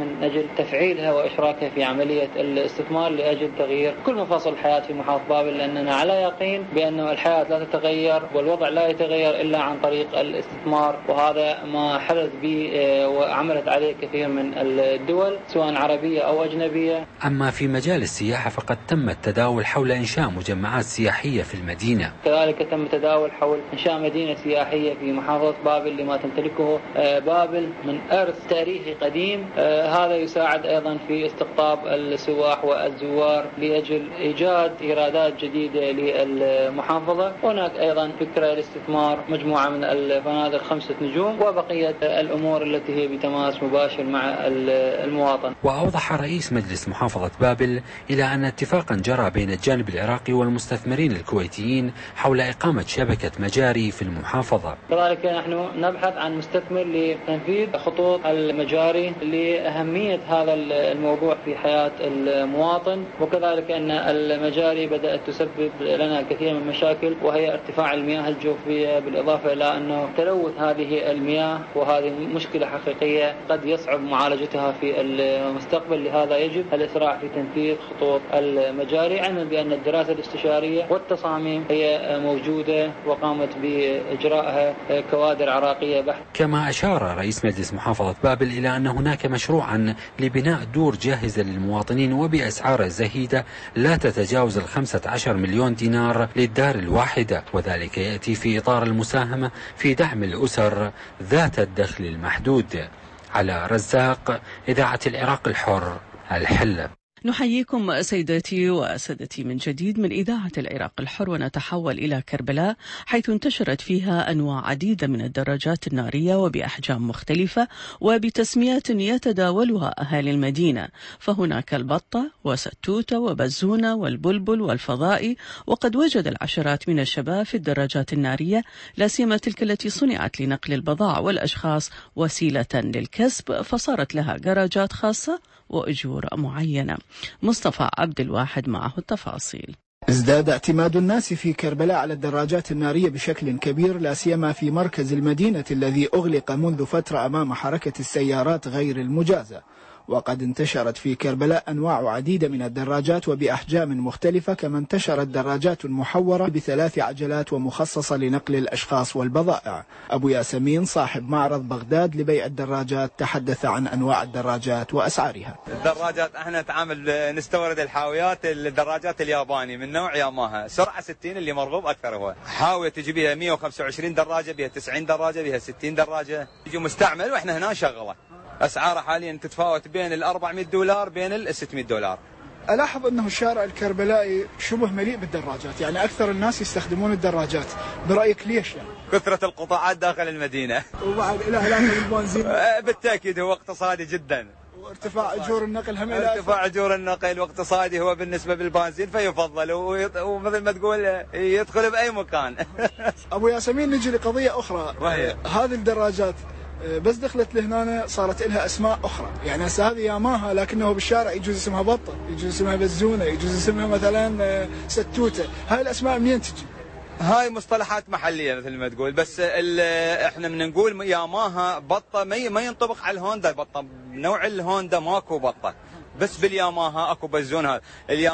من أجل تفعيلها وإشراكها في عملية الاستثمار لأجل تغيير كل مفاصل الحياة في محافظة بابل، لأننا على يقين بأن الحياة لا تتغير والوضع لا يتغير إلا عن طريق الاستثمار، وهذا ما حدث به وعملت عليه كثير من الدول سواء عربية أو أجنبية. أما في مجال السياحة فقد تم التداول حول إنشاء مجمعات سياحية في المدينة. كذلك تم التداول حول إنشاء مدينة سياحية في محافظة بابل لما تمتلكه بابل من إرث تاريخي قديم. هذا يساعد أيضا في استقطاب السواح والزوار لأجل إيجاد إيرادات جديدة للمحافظة. هناك أيضا فكرة لاستثمار مجموعة من الفنادق 5 نجوم وبقية الأمور التي هي بتماس مباشر مع المواطن. وأوضح رئيس مجلس محافظة بابل إلى أن اتفاقا جرى بين الجانب العراقي والمستثمرين الكويتيين حول إقامة شبكة مجاري في المحافظة. كذلك نحن نبحث عن مستثمر لتنفيذ خطوط المجاري لأهمية هذا الموضوع في حياة المواطن، وكذلك أن المجاري بدأت تسبب لنا كثير من المشاكل وهي ارتفاع المياه الجوفية، بالإضافة إلى أنه تلوث هذه المياه، وهذه مشكلة حقيقية قد يصعب معالجتها في المستقبل. لهذا يجب الإسراع في تنفيذ خطوط المجاري، علما بأن الدراسة الاستشارية والتصاميم هي موجودة وقامت بإجراءها كوادر عراقية بحت. كما أشار رئيس مجلس محافظة بابل إلى أن هناك مشروعا لبناء دور جاهزة للمواطنين وبأسعار زهيدة لا تتجاوز 15 مليون دينار للدار الواحدة، وذلك يأتي في إطار المساهمة في دعم الأسر ذات الدخل المحدود. على رزاق، إذاعة العراق الحر، الحلة. نحييكم سيداتي وسادتي من جديد من إذاعة العراق الحر، ونتحول إلى كربلاء حيث انتشرت فيها أنواع عديدة من الدراجات النارية وبأحجام مختلفة وبتسميات يتداولها أهالي المدينة، فهناك البطة وستوتة وبزونة والبلبل والفضائي. وقد وجد العشرات من الشباب في الدراجات النارية، لا سيما تلك التي صنعت لنقل البضائع والأشخاص وسيلة للكسب، فصارت لها جراجات خاصة وأجور معينة. مصطفى عبد الواحد معه التفاصيل. ازداد اعتماد الناس في كربلاء على الدراجات النارية بشكل كبير، لا سيما في مركز المدينة الذي أغلق منذ فترة أمام حركة السيارات غير المجازة. وقد انتشرت في كربلاء أنواع عديدة من الدراجات وبأحجام مختلفة، كما انتشرت دراجات محورة ب3 عجلات ومخصصة لنقل الأشخاص والبضائع. أبو ياسمين صاحب معرض بغداد لبيع الدراجات تحدث عن أنواع الدراجات وأسعارها. الدراجات احنا نتعامل نستورد الحاويات، الدراجات الياباني من نوع ياماها سرعة 60 اللي مرغوب أكثر. هو حاوية تجي بها 125 دراجة، بها 90 دراجة، بها 60 دراجة، يجي مستعمل واحنا هنا نشغله. أسعاره حاليا تتفاوت بين $400 بين $600. ألاحظ أنه الشارع الكربلائي شبه مليء بالدراجات، يعني أكثر الناس يستخدمون الدراجات، برأيك ليش يعني؟ كثرة القطاعات داخل المدينة وبعد إلى البنزين. بالتأكيد هو اقتصادي جدا، وارتفاع أجور النقل هم ارتفاع أجور النقل واقتصادي هو بالنسبة بالبنزين فيفضل، ومثل ما تقول يدخل بأي مكان. أبو ياسمين، نجي لقضية أخرى، وهي هذه الدراجات بس دخلت لهنا صارت لها أسماء أخرى، يعني هسه هذه ياماها لكنه بالشارع يجوز اسمها بطة، يجوز اسمها بزونة، يجوز اسمها مثلا ستوتة. هاي الأسماء منين تجي؟ هاي مصطلحات محلية مثل ما تقول، بس احنا من نقول ياماها بطة ما ينطبق على الهوندا. بطة نوع الهوندا ماكو بطة، بس بالياماها اكو بزون. هذا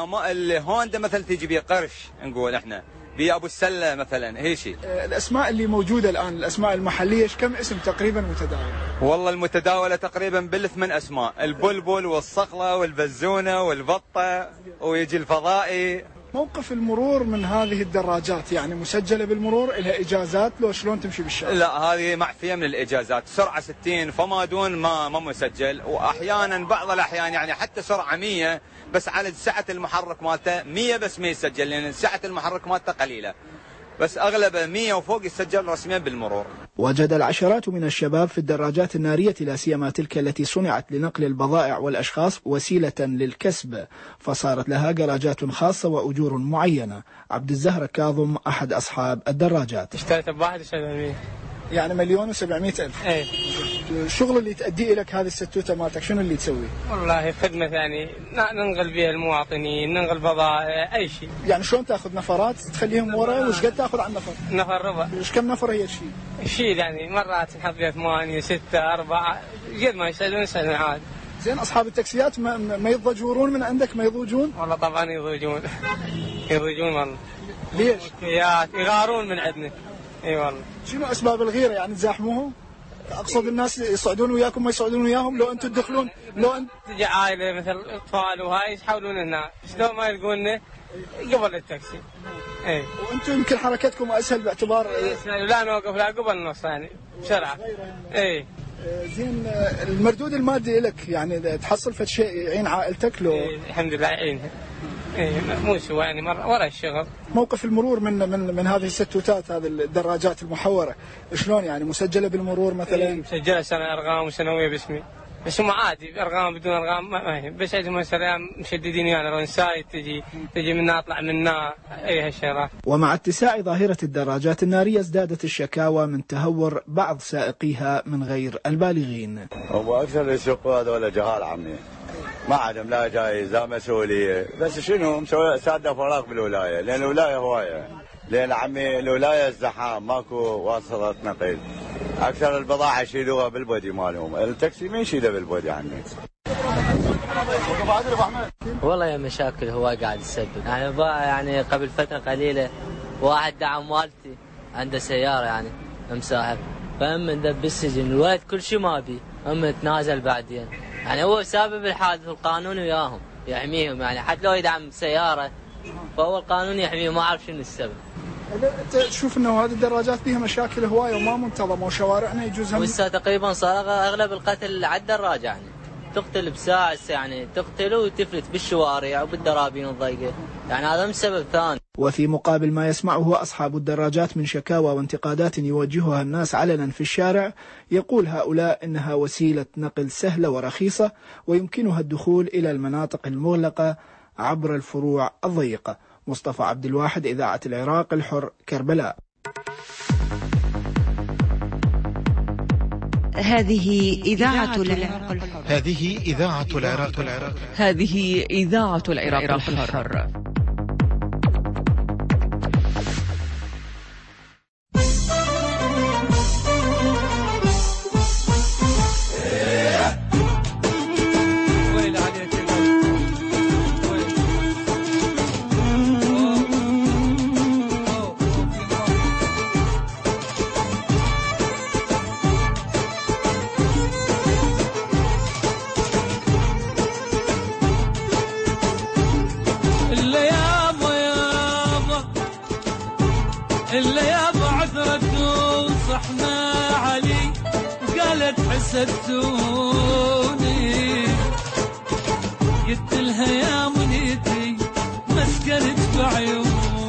الهوندا مثلا تيجي بيه قرش، نقول احنا بأبو السلة مثلا، هي شيء. الأسماء اللي موجودة الآن، الأسماء المحلية، كم اسم تقريبا متداول؟ والله المتداولة تقريبا بال8 أسماء، البلبل والصقلة والبزونة والبطة ويجي الفضائي. موقف المرور من هذه الدراجات يعني مسجلة بالمرور، إلها إجازات لو شلون تمشي بالشارع؟ لا، هذه معفية من الإجازات، سرعة 60 فما دون ما مسجل، وأحيانا بعض الأحيان يعني حتى سرعة 100 بس على سعة المحرك مالته 100 بس ما يسجل، لأن سعة المحرك مالته قليلة، بس أغلبه 100 وفوق يسجل رسميا بالمرور. وجد العشرات من الشباب في الدراجات النارية، لا سيما تلك التي صنعت لنقل البضائع والأشخاص وسيلة للكسب، فصارت لها جراجات خاصة وأجور معينة. عبد الزهر كاظم أحد أصحاب الدراجات. اشتريتها ب1.7 يعني 1,700,000. ايه. الشغل اللي تأديه لك هذه الستوتة مالتك شنو اللي تسوي؟ والله خدمة يعني ننقل بها المواطنين، ننقل بضائع، أي شيء. يعني شلون تاخذ نفرات تخليهم ورا، وش قد تاخذ عن نفر؟ نفر ربع. وش كم نفر هي الشيء؟ الشيء يعني مرات نحط فيها 8 6 4 قد ما يسألون عاد. زين أصحاب التاكسيات ما يضجرون من عندك، ما يضوجون؟ والله طبعا يضوجون والله. ليش؟ يغارون من عندنا. اي والله. شنو أسباب الغيرة يعني تزاحموهم؟ أقصد الناس يصعدون وياكم ما يصعدون وياهم، لو أنتم تدخلون لو أنت تجي عائلة مثل أطفال وهاي يحاولون هنا شلون ما يلقوننا قبل التاكسي. اي وأنتم يمكن حركتكم أسهل باعتبار لا نوقف لا قبل النص يعني بسرعة. اي زين المردود المادي لك يعني تحصل فد شيء يعين عائلتك لو؟ الحمد لله يعينها. مو سوى يعني ورا الشغل. موقف المرور من هذه الستوتات، هذه الدراجات المحورة شلون يعني مسجلة بالمرور مثلا؟ مسجلة سنة أرقام وسنوية باسمي، بس هم عادي أرقام بدون أرقام ما هي، بس عندهم مثلا مشددين يعني رنساي تجي منا أطلع منا أي هالشغلات. ومع اتساع ظاهرة الدراجات النارية ازدادت الشكاوى من تهور بعض سائقيها من غير البالغين. هو أكثر يسوقوا هذول جهال عمي، ما عندهم لا جايز لا مسؤولية، بس شنو مسوي سادة فراغ بالولاية، لأن الولاية هواية، لأن عمي الولاية الزحام ماكو واسطة نقل، أكثر البضاعة يشيلوها بالبودي مالهم، التاكسي ما يشيله بالبودي عمي. والله يا مشاكل هواي قاعد يسبب، يعني قبل فترة قليلة واحد دعم والدتي عنده سيارة يعني مساحب، فأما ندب السجن الولد كل شيء ما بي، أما تنازل بعدين، يعني هو سبب الحادث القانون وياهم يحميهم، يعني حتى لو يدعم سيارة فهو القانون يحميهم، ما أعرف شنو السبب. أنت تشوف إنه هذه الدراجات فيها مشاكل هواية وما منتظمة وشوارعنا يجوزها وإسا تقريبا صار أغلب القتل على الدراجة، يعني تقتل بساعة يعني تقتل وتفلت بالشوارع وبالدرابين الضيقة، يعني هذا من سبب ثاني. وفي مقابل ما يسمعه أصحاب الدراجات من شكاوى وانتقادات يوجهها الناس علنا في الشارع، يقول هؤلاء إنها وسيلة نقل سهلة ورخيصة ويمكنها الدخول إلى المناطق المغلقة عبر الفروع الضيقة. مصطفى عبد الواحد، إذاعة العراق الحر، كربلاء. هذه إذاعة العراق الحر. هذه إذاعة العراق الحر. هذه إذاعة العراق الحر. حسدتوني قلت لها يا منيتي مسكنت بعيوني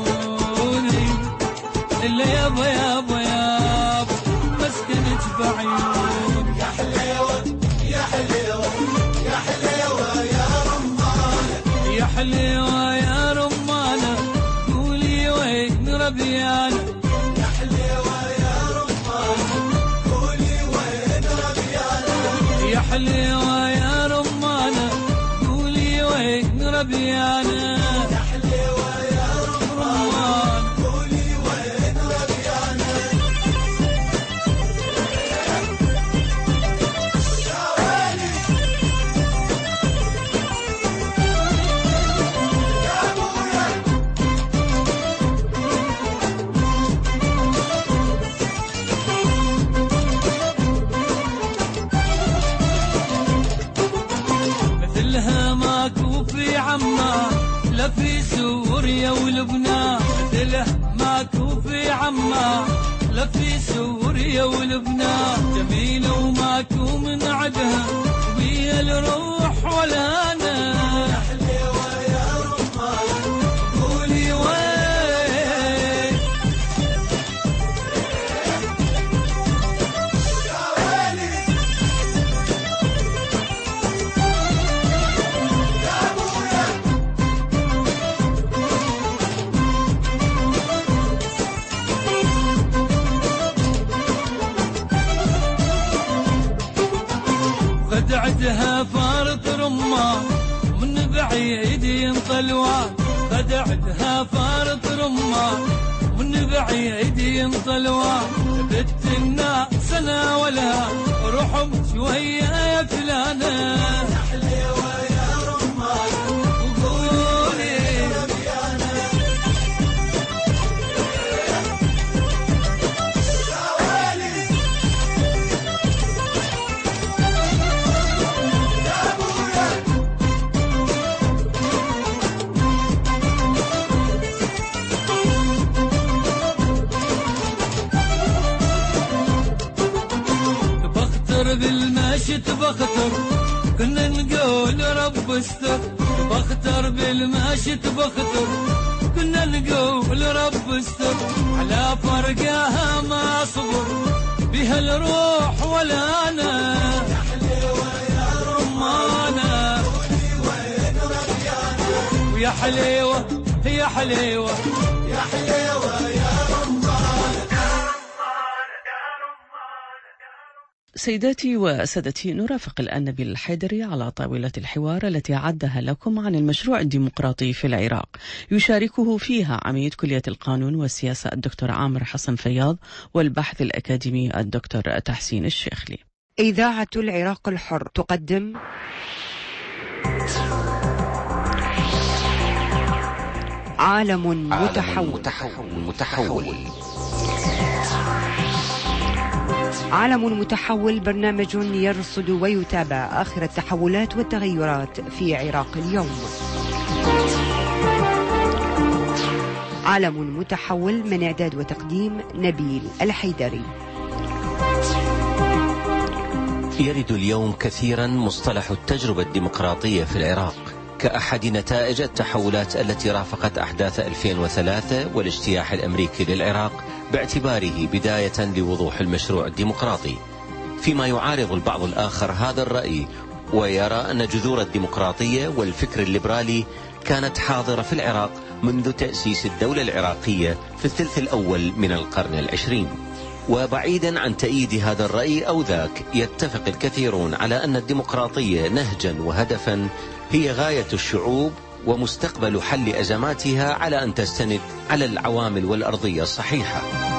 إلا يابا يابا يابا مسكنت بعيوني. يا حليوة يا حليوة يا حليوة يا رمانة، يا حليوة يا رمانة قولي وين ربيانة. يا حليوة يا رمانة قولي وين ربيانة. يا حليوة يا رمانة قولي وين ربيانة. يا حليوة يا رمانة قولي وين ربيانة. يا ويلي يا ابويا. مثلها ماكو في عمان لا في سوريا ولبنان، مثلها ماكو في عمان لا في سوريا ولبنان، جميلة وماكو من عدها وبيها الروح ولا أنا. يا حليوة يا رمانة قولي وين. يا ويلي يا ابويا. خدعتها فارط رمان من بعيد ينطلوان، خدعتها فارط رمان من بعيد ينطلوان، بت الناس انا ولها روحهم شويه يا فلانه. بالمشت بختر كنا نقول رب استر، بختر بالمشت بختر كنا نقول رب استر، على فرقها ما صبر بها الروح ولا انا، يا حليوه يا رمانه ويا حليوه يا حليوه يا حليوه يا سيداتي وسادتي، نرافق الآن نبيل الحيدري على طاولة الحوار التي عدها لكم عن المشروع الديمقراطي في العراق، يشاركه فيها عميد كلية القانون والسياسة الدكتور عامر حسن فياض، والبحث الأكاديمي الدكتور تحسين الشيخلي. إذاعة العراق الحر تقدم عالم متحول. عالم متحول برنامج يرصد ويتابع آخر التحولات والتغيرات في عراق اليوم. عالم متحول من إعداد وتقديم نبيل الحيدري. يرد اليوم كثيرا مصطلح التجربة الديمقراطية في العراق كأحد نتائج التحولات التي رافقت أحداث 2003 والاجتياح الأمريكي للعراق، باعتباره بداية لوضوح المشروع الديمقراطي، فيما يعارض البعض الآخر هذا الرأي ويرى أن جذور الديمقراطية والفكر الليبرالي كانت حاضرة في العراق منذ تأسيس الدولة العراقية في الثلث الأول من القرن العشرين. وبعيدا عن تأييد هذا الرأي أو ذاك، يتفق الكثيرون على أن الديمقراطية نهجا وهدفا هي غاية الشعوب ومستقبل حل أزماتها على أن تستند على العوامل والأرضية الصحيحة.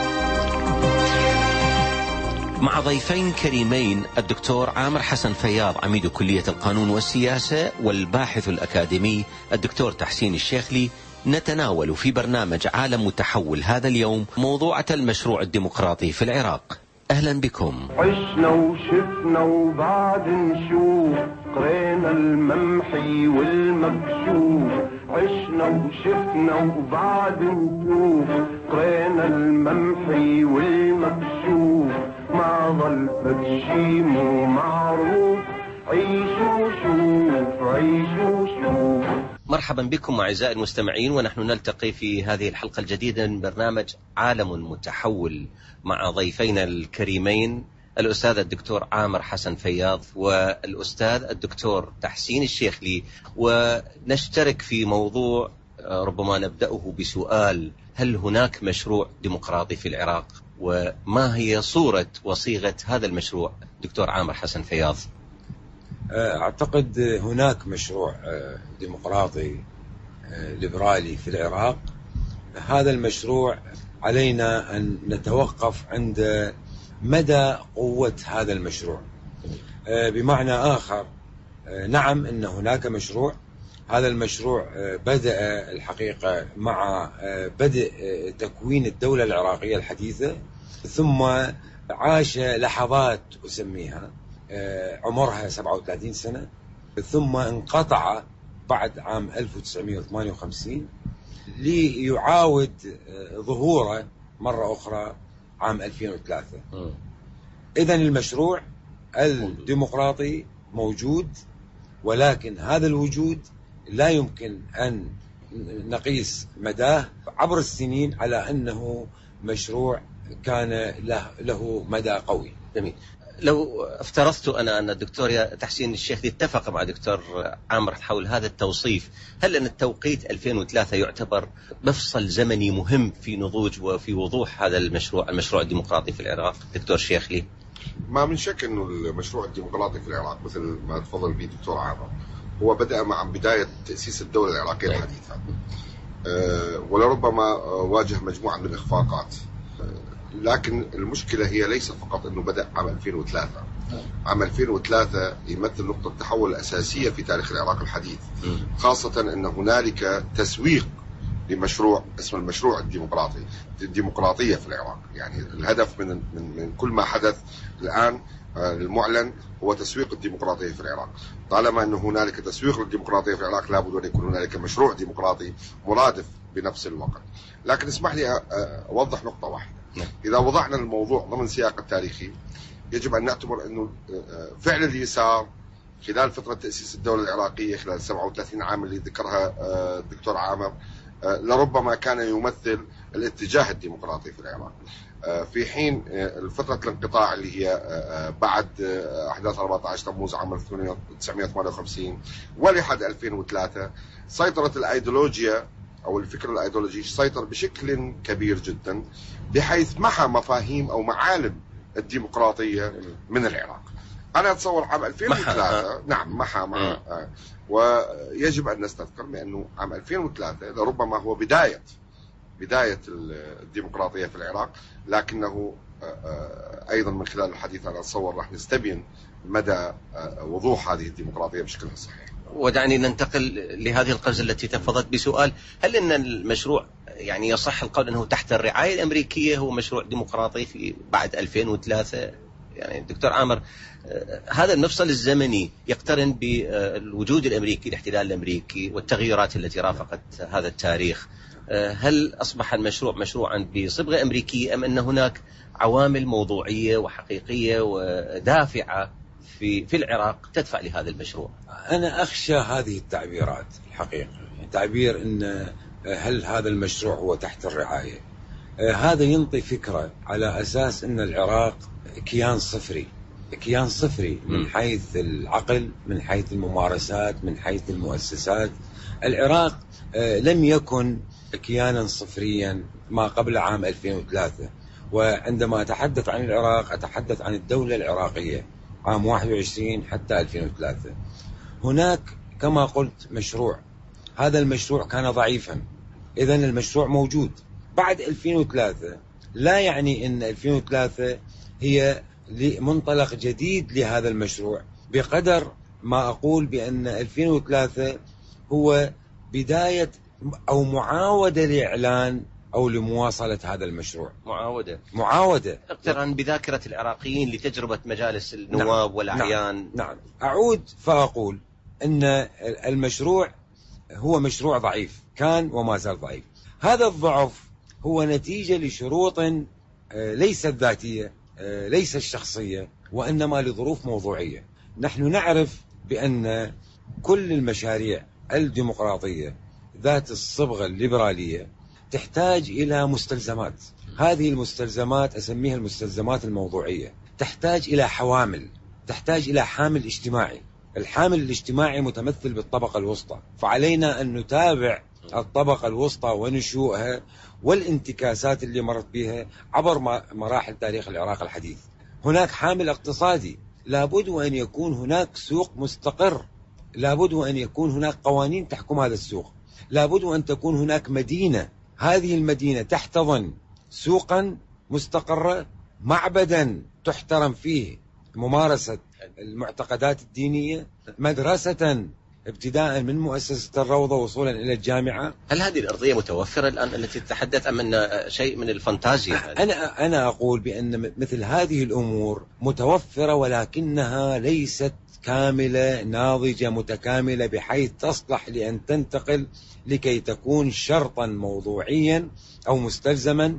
مع ضيفين كريمين، الدكتور عامر حسن فياض عميد كلية القانون والسياسة، والباحث الأكاديمي الدكتور تحسين الشيخلي، نتناول في برنامج عالم متحول هذا اليوم موضوعة المشروع الديمقراطي في العراق. أهلا بكم. عشنا وشفنا وبعد نشوف، قرينا الممحي والمكشوف، عشنا وشفنا وبعد نشوف، قرينا الممحي والمكشوف، ما ظل فدشي مو معروف، عيشوا شوف عيشوا شوف. مرحبا بكم أعزائي المستمعين، ونحن نلتقي في هذه الحلقة الجديدة من برنامج عالم متحول مع ضيفينا الكريمين الأستاذ الدكتور عامر حسن فياض والأستاذ الدكتور تحسين الشيخلي، ونشترك في موضوع ربما نبدأه بسؤال: هل هناك مشروع ديمقراطي في العراق؟ وما هي صورة وصيغة هذا المشروع دكتور عامر حسن فياض؟ أعتقد هناك مشروع ديمقراطي ليبرالي في العراق. هذا المشروع علينا أن نتوقف عند مدى قوة هذا المشروع. بمعنى آخر، نعم أن هناك مشروع. هذا المشروع بدأ الحقيقة مع بدء تكوين الدولة العراقية الحديثة، ثم عاش لحظات أسميها عمرها 37 سنة، ثم انقطع بعد عام 1958 ليعاود ظهوره مرة أخرى عام 2003. إذن المشروع الديمقراطي موجود، ولكن هذا الوجود لا يمكن أن نقيس مداه عبر السنين على أنه مشروع كان له مدى قوي. جميل. لو افترضت أنا أن الدكتور تحسين الشيخلي اتفق مع دكتور عامر حول هذا التوصيف، هل أن التوقيت 2003 يعتبر مفصل زمني مهم في نضوج وفي وضوح هذا المشروع الديمقراطي في العراق دكتور شيخلي؟ ما من شك أنه المشروع الديمقراطي في العراق مثل ما تفضل به دكتور عامر هو بدأ مع بداية تأسيس الدولة العراقية الحديثة، ولربما واجه مجموعة من الإخفاقات. لكن المشكلة هي ليس فقط أنه بدأ عام 2003، عام 2003 يمثل نقطة تحول أساسية في تاريخ العراق الحديث، خاصة أن هنالك تسويق لمشروع اسمه المشروع الديمقراطية في العراق. يعني الهدف من كل ما حدث الآن المعلن هو تسويق الديمقراطية في العراق. طالما أن هنالك تسويق للديمقراطية في العراق لابد أن يكون هنالك مشروع ديمقراطي مرادف بنفس الوقت. لكن اسمح لي أوضح نقطة واحدة. إذا وضعنا الموضوع ضمن سياق التاريخي يجب أن نعتبر أنه فعل اليسار خلال فترة تأسيس الدولة العراقية خلال 37 عام اللي ذكرها الدكتور عامر لربما كان يمثل الاتجاه الديمقراطي في العراق، في حين فترة الانقطاع اللي هي بعد أحداث 14 تموز عام 1958 ولحد 2003 سيطرت الأيديولوجيا أو الفكر الأيديولوجي سيطر بشكل كبير جدا بحيث محى مفاهيم أو معالم الديمقراطية من العراق. أنا أتصور عام 2003 نعم محى ويجب أن نستذكر بأنه عام 2003 لربما هو بداية الديمقراطية في العراق، لكنه أيضا من خلال الحديث أنا أتصور راح نستبين مدى وضوح هذه الديمقراطية بشكلها الصحيح. ودعني ننتقل لهذه القفزة التي تفضلت بسؤال: هل أن المشروع يعني يصح القول أنه تحت الرعاية الأمريكية هو مشروع ديمقراطي في بعد 2003؟ يعني دكتور عامر، هذا المفصل الزمني يقترن بالوجود الأمريكي، الاحتلال الأمريكي والتغيرات التي رافقت هذا التاريخ. هل أصبح المشروع مشروعا بصبغة أمريكية أم أن هناك عوامل موضوعية وحقيقية ودافعة في العراق تدفع لهذا المشروع؟ أنا أخشى هذه التعبيرات الحقيقة، تعبير أن هل هذا المشروع هو تحت الرعاية. هذا ينطي فكرة على أساس أن العراق كيان صفري من حيث العقل، من حيث الممارسات، من حيث المؤسسات. العراق لم يكن كيانا صفريا ما قبل عام 2003. وعندما أتحدث عن العراق أتحدث عن الدولة العراقية عام 21 حتى 2003. هناك كما قلت مشروع، هذا المشروع كان ضعيفا، إذن المشروع موجود. بعد 2003 لا يعني أن 2003 هي منطلق جديد لهذا المشروع، بقدر ما أقول بأن 2003 هو بداية أو معاودة لإعلان أو لمواصلة هذا المشروع. معاودة اقترن بذاكرة العراقيين لتجربة مجالس النواب نعم. والأعيان. نعم. أعود فأقول أن المشروع هو مشروع ضعيف، كان وما زال ضعيف. هذا الضعف هو نتيجة لشروط ليست ذاتية، ليست شخصية، وإنما لظروف موضوعية. نحن نعرف بأن كل المشاريع الديمقراطية ذات الصبغة الليبرالية تحتاج إلى مستلزمات. هذه المستلزمات أسميها المستلزمات الموضوعية. تحتاج إلى حوامل، تحتاج إلى حامل اجتماعي. الحامل الاجتماعي متمثل بالطبقة الوسطى، فعلينا أن نتابع الطبقة الوسطى ونشوءها والانتكاسات اللي مرت بها عبر مراحل تاريخ العراق الحديث. هناك حامل اقتصادي، لابد أن يكون هناك سوق مستقر، لابد أن يكون هناك قوانين تحكم هذا السوق، لابد أن تكون هناك مدينة، هذه المدينة تحتضن سوقا مستقرة، معبدا تحترم فيه ممارسة المعتقدات الدينية، مدرسة ابتداء من مؤسسة الروضة وصولا إلى الجامعة. هل هذه الأرضية متوفرة الآن التي تتحدث أم أن شيء من الفانتازيا؟ أنا أقول بأن مثل هذه الأمور متوفرة، ولكنها ليست كاملة ناضجة متكاملة بحيث تصلح لأن تنتقل لكي تكون شرطا موضوعيا أو مستلزما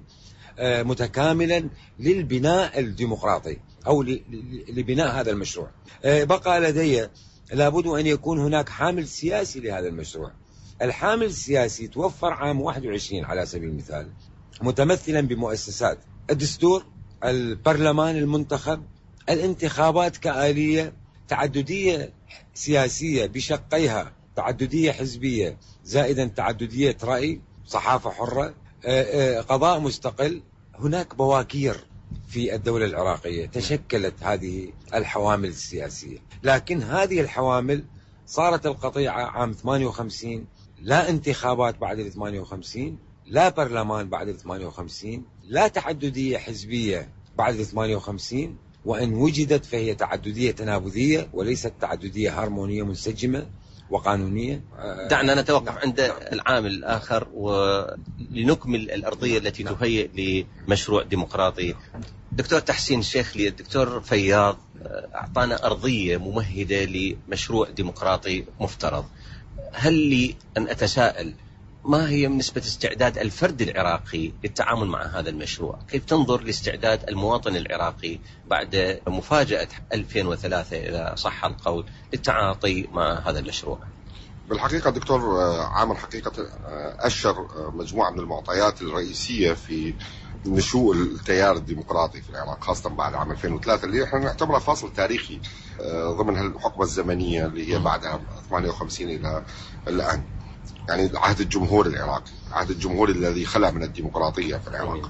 متكاملا للبناء الديمقراطي أو لبناء هذا المشروع. بقى لدي لابد أن يكون هناك حامل سياسي لهذا المشروع. الحامل السياسي توفر عام 21 على سبيل المثال، متمثلا بمؤسسات الدستور، البرلمان المنتخب، الانتخابات كآلية، تعددية سياسية بشقيها، تعددية حزبية زائدا تعددية رأي، صحافة حرة، قضاء مستقل. هناك بواكير في الدولة العراقية تشكلت هذه الحوامل السياسية، لكن هذه الحوامل صارت القطيعة عام 58. لا انتخابات بعد 58، لا برلمان بعد 58، لا تعددية حزبية بعد 58، وإن وجدت فهي تعددية تنابذية وليست تعددية هرمونية منسجمة وقانونية. دعنا نتوقف عند العامل الآخر ولنكمل الأرضية التي تهيئ لمشروع ديمقراطي. دكتور تحسين الشيخ لي الدكتور فياض أعطانا أرضية ممهدة لمشروع ديمقراطي مفترض. هل لي أن أتساءل ما هي نسبة استعداد الفرد العراقي للتعامل مع هذا المشروع؟ كيف تنظر لاستعداد المواطن العراقي بعد مفاجأة 2003 إذا صح القول للتعاطي مع هذا المشروع؟ بالحقيقة دكتور عامر حقيقة أشر مجموعة من المعطيات الرئيسية في نشوء التيار الديمقراطي في العراق، خاصة بعد عام 2003 اللي احنا نعتبرها فاصل تاريخي ضمن الحقبة الزمنية اللي هي بعد عام 58 إلى الآن. يعني العهد الجمهوري العراقي، العهد الجمهوري الذي خلق من الديمقراطية في العراق.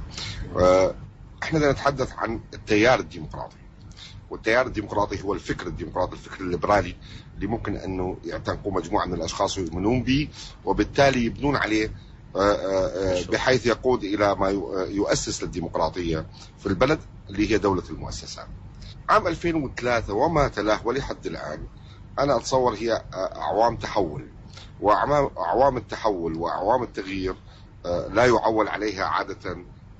احنا نتحدث عن التيار الديمقراطي، والتيار الديمقراطي هو الفكر الديمقراطي، الفكر الليبرالي اللي ممكن أنه يعتنقوا مجموعة من الأشخاص ويؤمنون به وبالتالي يبنون عليه بحيث يقود إلى ما يؤسس للديمقراطية في البلد اللي هي دولة المؤسسات. عام 2003 وما تلاه ولحد الآن أنا أتصور هي أعوام تحول، وأعوام التحول وأعوام التغيير لا يعول عليها عادة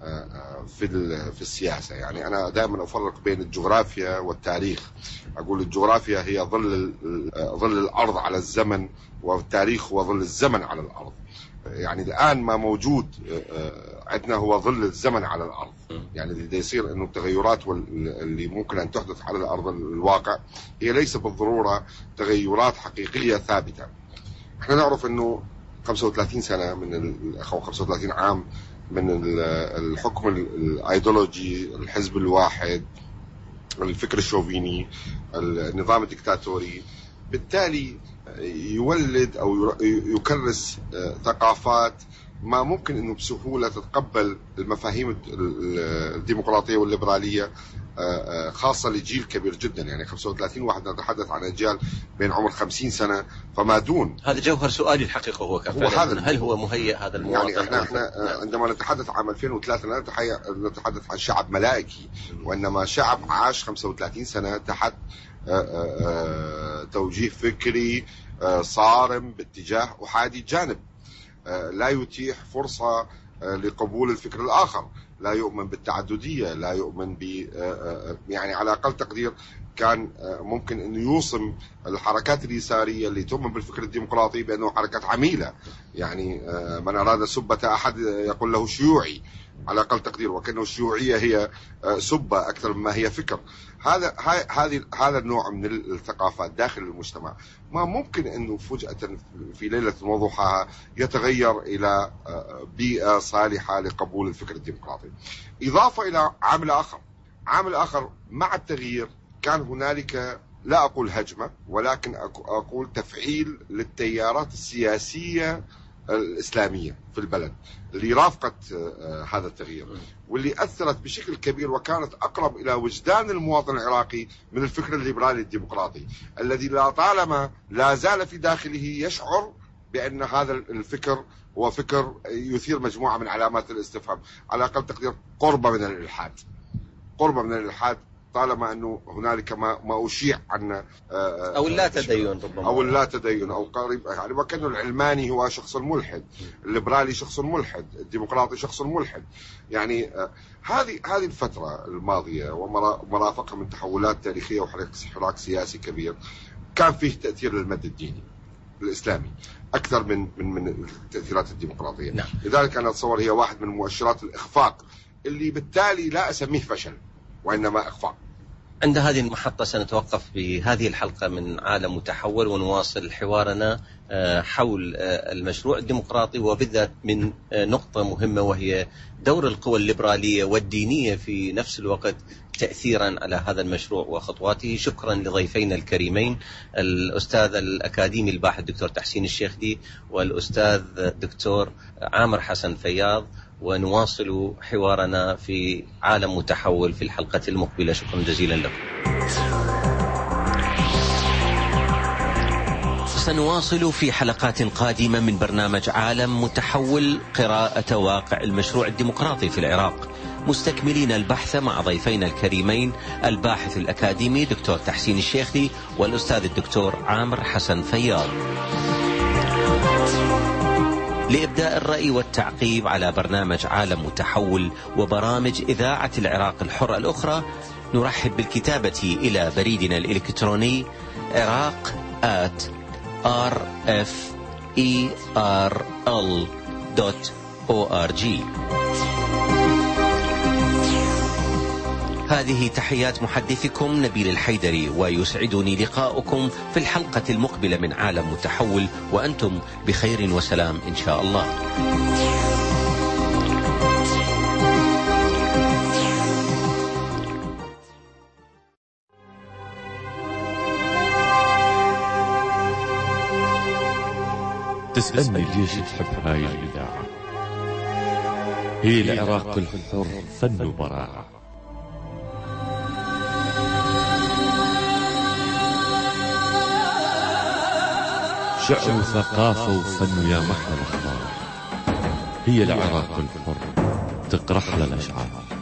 في السياسة. يعني أنا دائما أفرق بين الجغرافيا والتاريخ. أقول الجغرافيا هي ظل الأرض على الزمن، والتاريخ هو ظل الزمن على الأرض. يعني الآن ما موجود عندنا هو ظل الزمن على الأرض. يعني اللي يصير أنه التغيرات اللي ممكن أن تحدث على الأرض الواقع هي ليس بالضرورة تغيرات حقيقية ثابتة. احنا نعرف أنه 35 سنة أو 35 عام من الحكم الايديولوجي، الحزب الواحد، الفكر الشوفيني، النظام الدكتاتوري، بالتالي يولد أو يكرس ثقافات ما ممكن أنه بسهولة تتقبل المفاهيم الديمقراطية والليبرالية، خاصة لجيل كبير جدا. يعني 35 واحد نتحدث عن أجيال بين عمر 50 سنة فما دون. هذا جوهر سؤالي الحقيقة هو هل هو مهيئ هذا المواطن؟ يعني احنا عندما نتحدث عام 2003 لا نتحدث عن شعب ملائكي، وإنما شعب عاش 35 سنة تحت توجيه فكري صارم باتجاه أحادي الجانب، لا يتيح فرصة لقبول الفكر الآخر، لا يؤمن بالتعددية، لا يؤمن يعني على أقل تقدير كان ممكن أن يوصم الحركات اليسارية اللي تؤمن بالفكر الديمقراطي بأنه حركات عميلة. يعني من أراد سبة أحد يقول له شيوعي على أقل تقدير، وكأنه الشيوعية هي سبة أكثر مما هي فكر. هذا النوع من الثقافات داخل المجتمع ما ممكن أنه فجأة في ليلة وضحاها يتغير إلى بيئة صالحة لقبول الفكر الديمقراطي. إضافة إلى عامل آخر مع التغيير كان هنالك، لا أقول هجمة، ولكن أقول تفعيل للتيارات السياسية الإسلامية في البلد اللي رافقت هذا التغيير، واللي أثرت بشكل كبير وكانت أقرب إلى وجدان المواطن العراقي من الفكر الليبرالي الديمقراطي الذي لا طالما لا زال في داخله يشعر بأن هذا الفكر هو فكر يثير مجموعة من علامات الاستفهام، على أقل تقدير قرب من الإلحاد، طالما أنه هنالك ما أشيع عن أو لا تدين ربما، أو لا تدين أو قريب. يعني وكأنه العلماني هو شخص ملحد، الليبرالي شخص ملحد، الديمقراطي شخص ملحد. يعني هذه الفترة الماضية ومرافقها من تحولات تاريخية وحراك سياسي كبير كان فيه تأثير للمد الديني الإسلامي أكثر من التأثيرات الديمقراطية. نعم. لذلك أنا أتصور هي واحد من مؤشرات الإخفاق اللي بالتالي لا أسميه فشل وإنما إخفاق. عند هذه المحطة سنتوقف بهذه الحلقة من عالم متحول ونواصل حوارنا حول المشروع الديمقراطي، وبالذات من نقطة مهمة وهي دور القوى الليبرالية والدينية في نفس الوقت تأثيرا على هذا المشروع وخطواته. شكرا لضيفينا الكريمين الأستاذ الأكاديمي الباحث الدكتور تحسين الشيخدي والأستاذ الدكتور عامر حسن فياض، ونواصل حوارنا في عالم متحول في الحلقة المقبلة. شكرا جزيلا لكم. سنواصل في حلقات قادمة من برنامج عالم متحول قراءة واقع المشروع الديمقراطي في العراق، مستكملين البحث مع ضيفينا الكريمين الباحث الأكاديمي دكتور تحسين الشيخي والأستاذ الدكتور عامر حسن فياض، لإبداء الرأي والتعقيب على برنامج عالم متحول وبرامج إذاعة العراق الحر الأخرى. نرحب بالكتابة إلى بريدنا الإلكتروني iraq@rferl.org. هذه تحيات محدثكم نبيل الحيدري، ويسعدني لقاؤكم في الحلقة المقبلة من عالم متحول، وأنتم بخير وسلام إن شاء الله. تسألني ليش تحب هاي الإذاعة؟ هي العراق الحر فن وبراعة. شعر وثقافة وفن يا محلى الأخبار. هي العراق الحر تقرح للأشعار.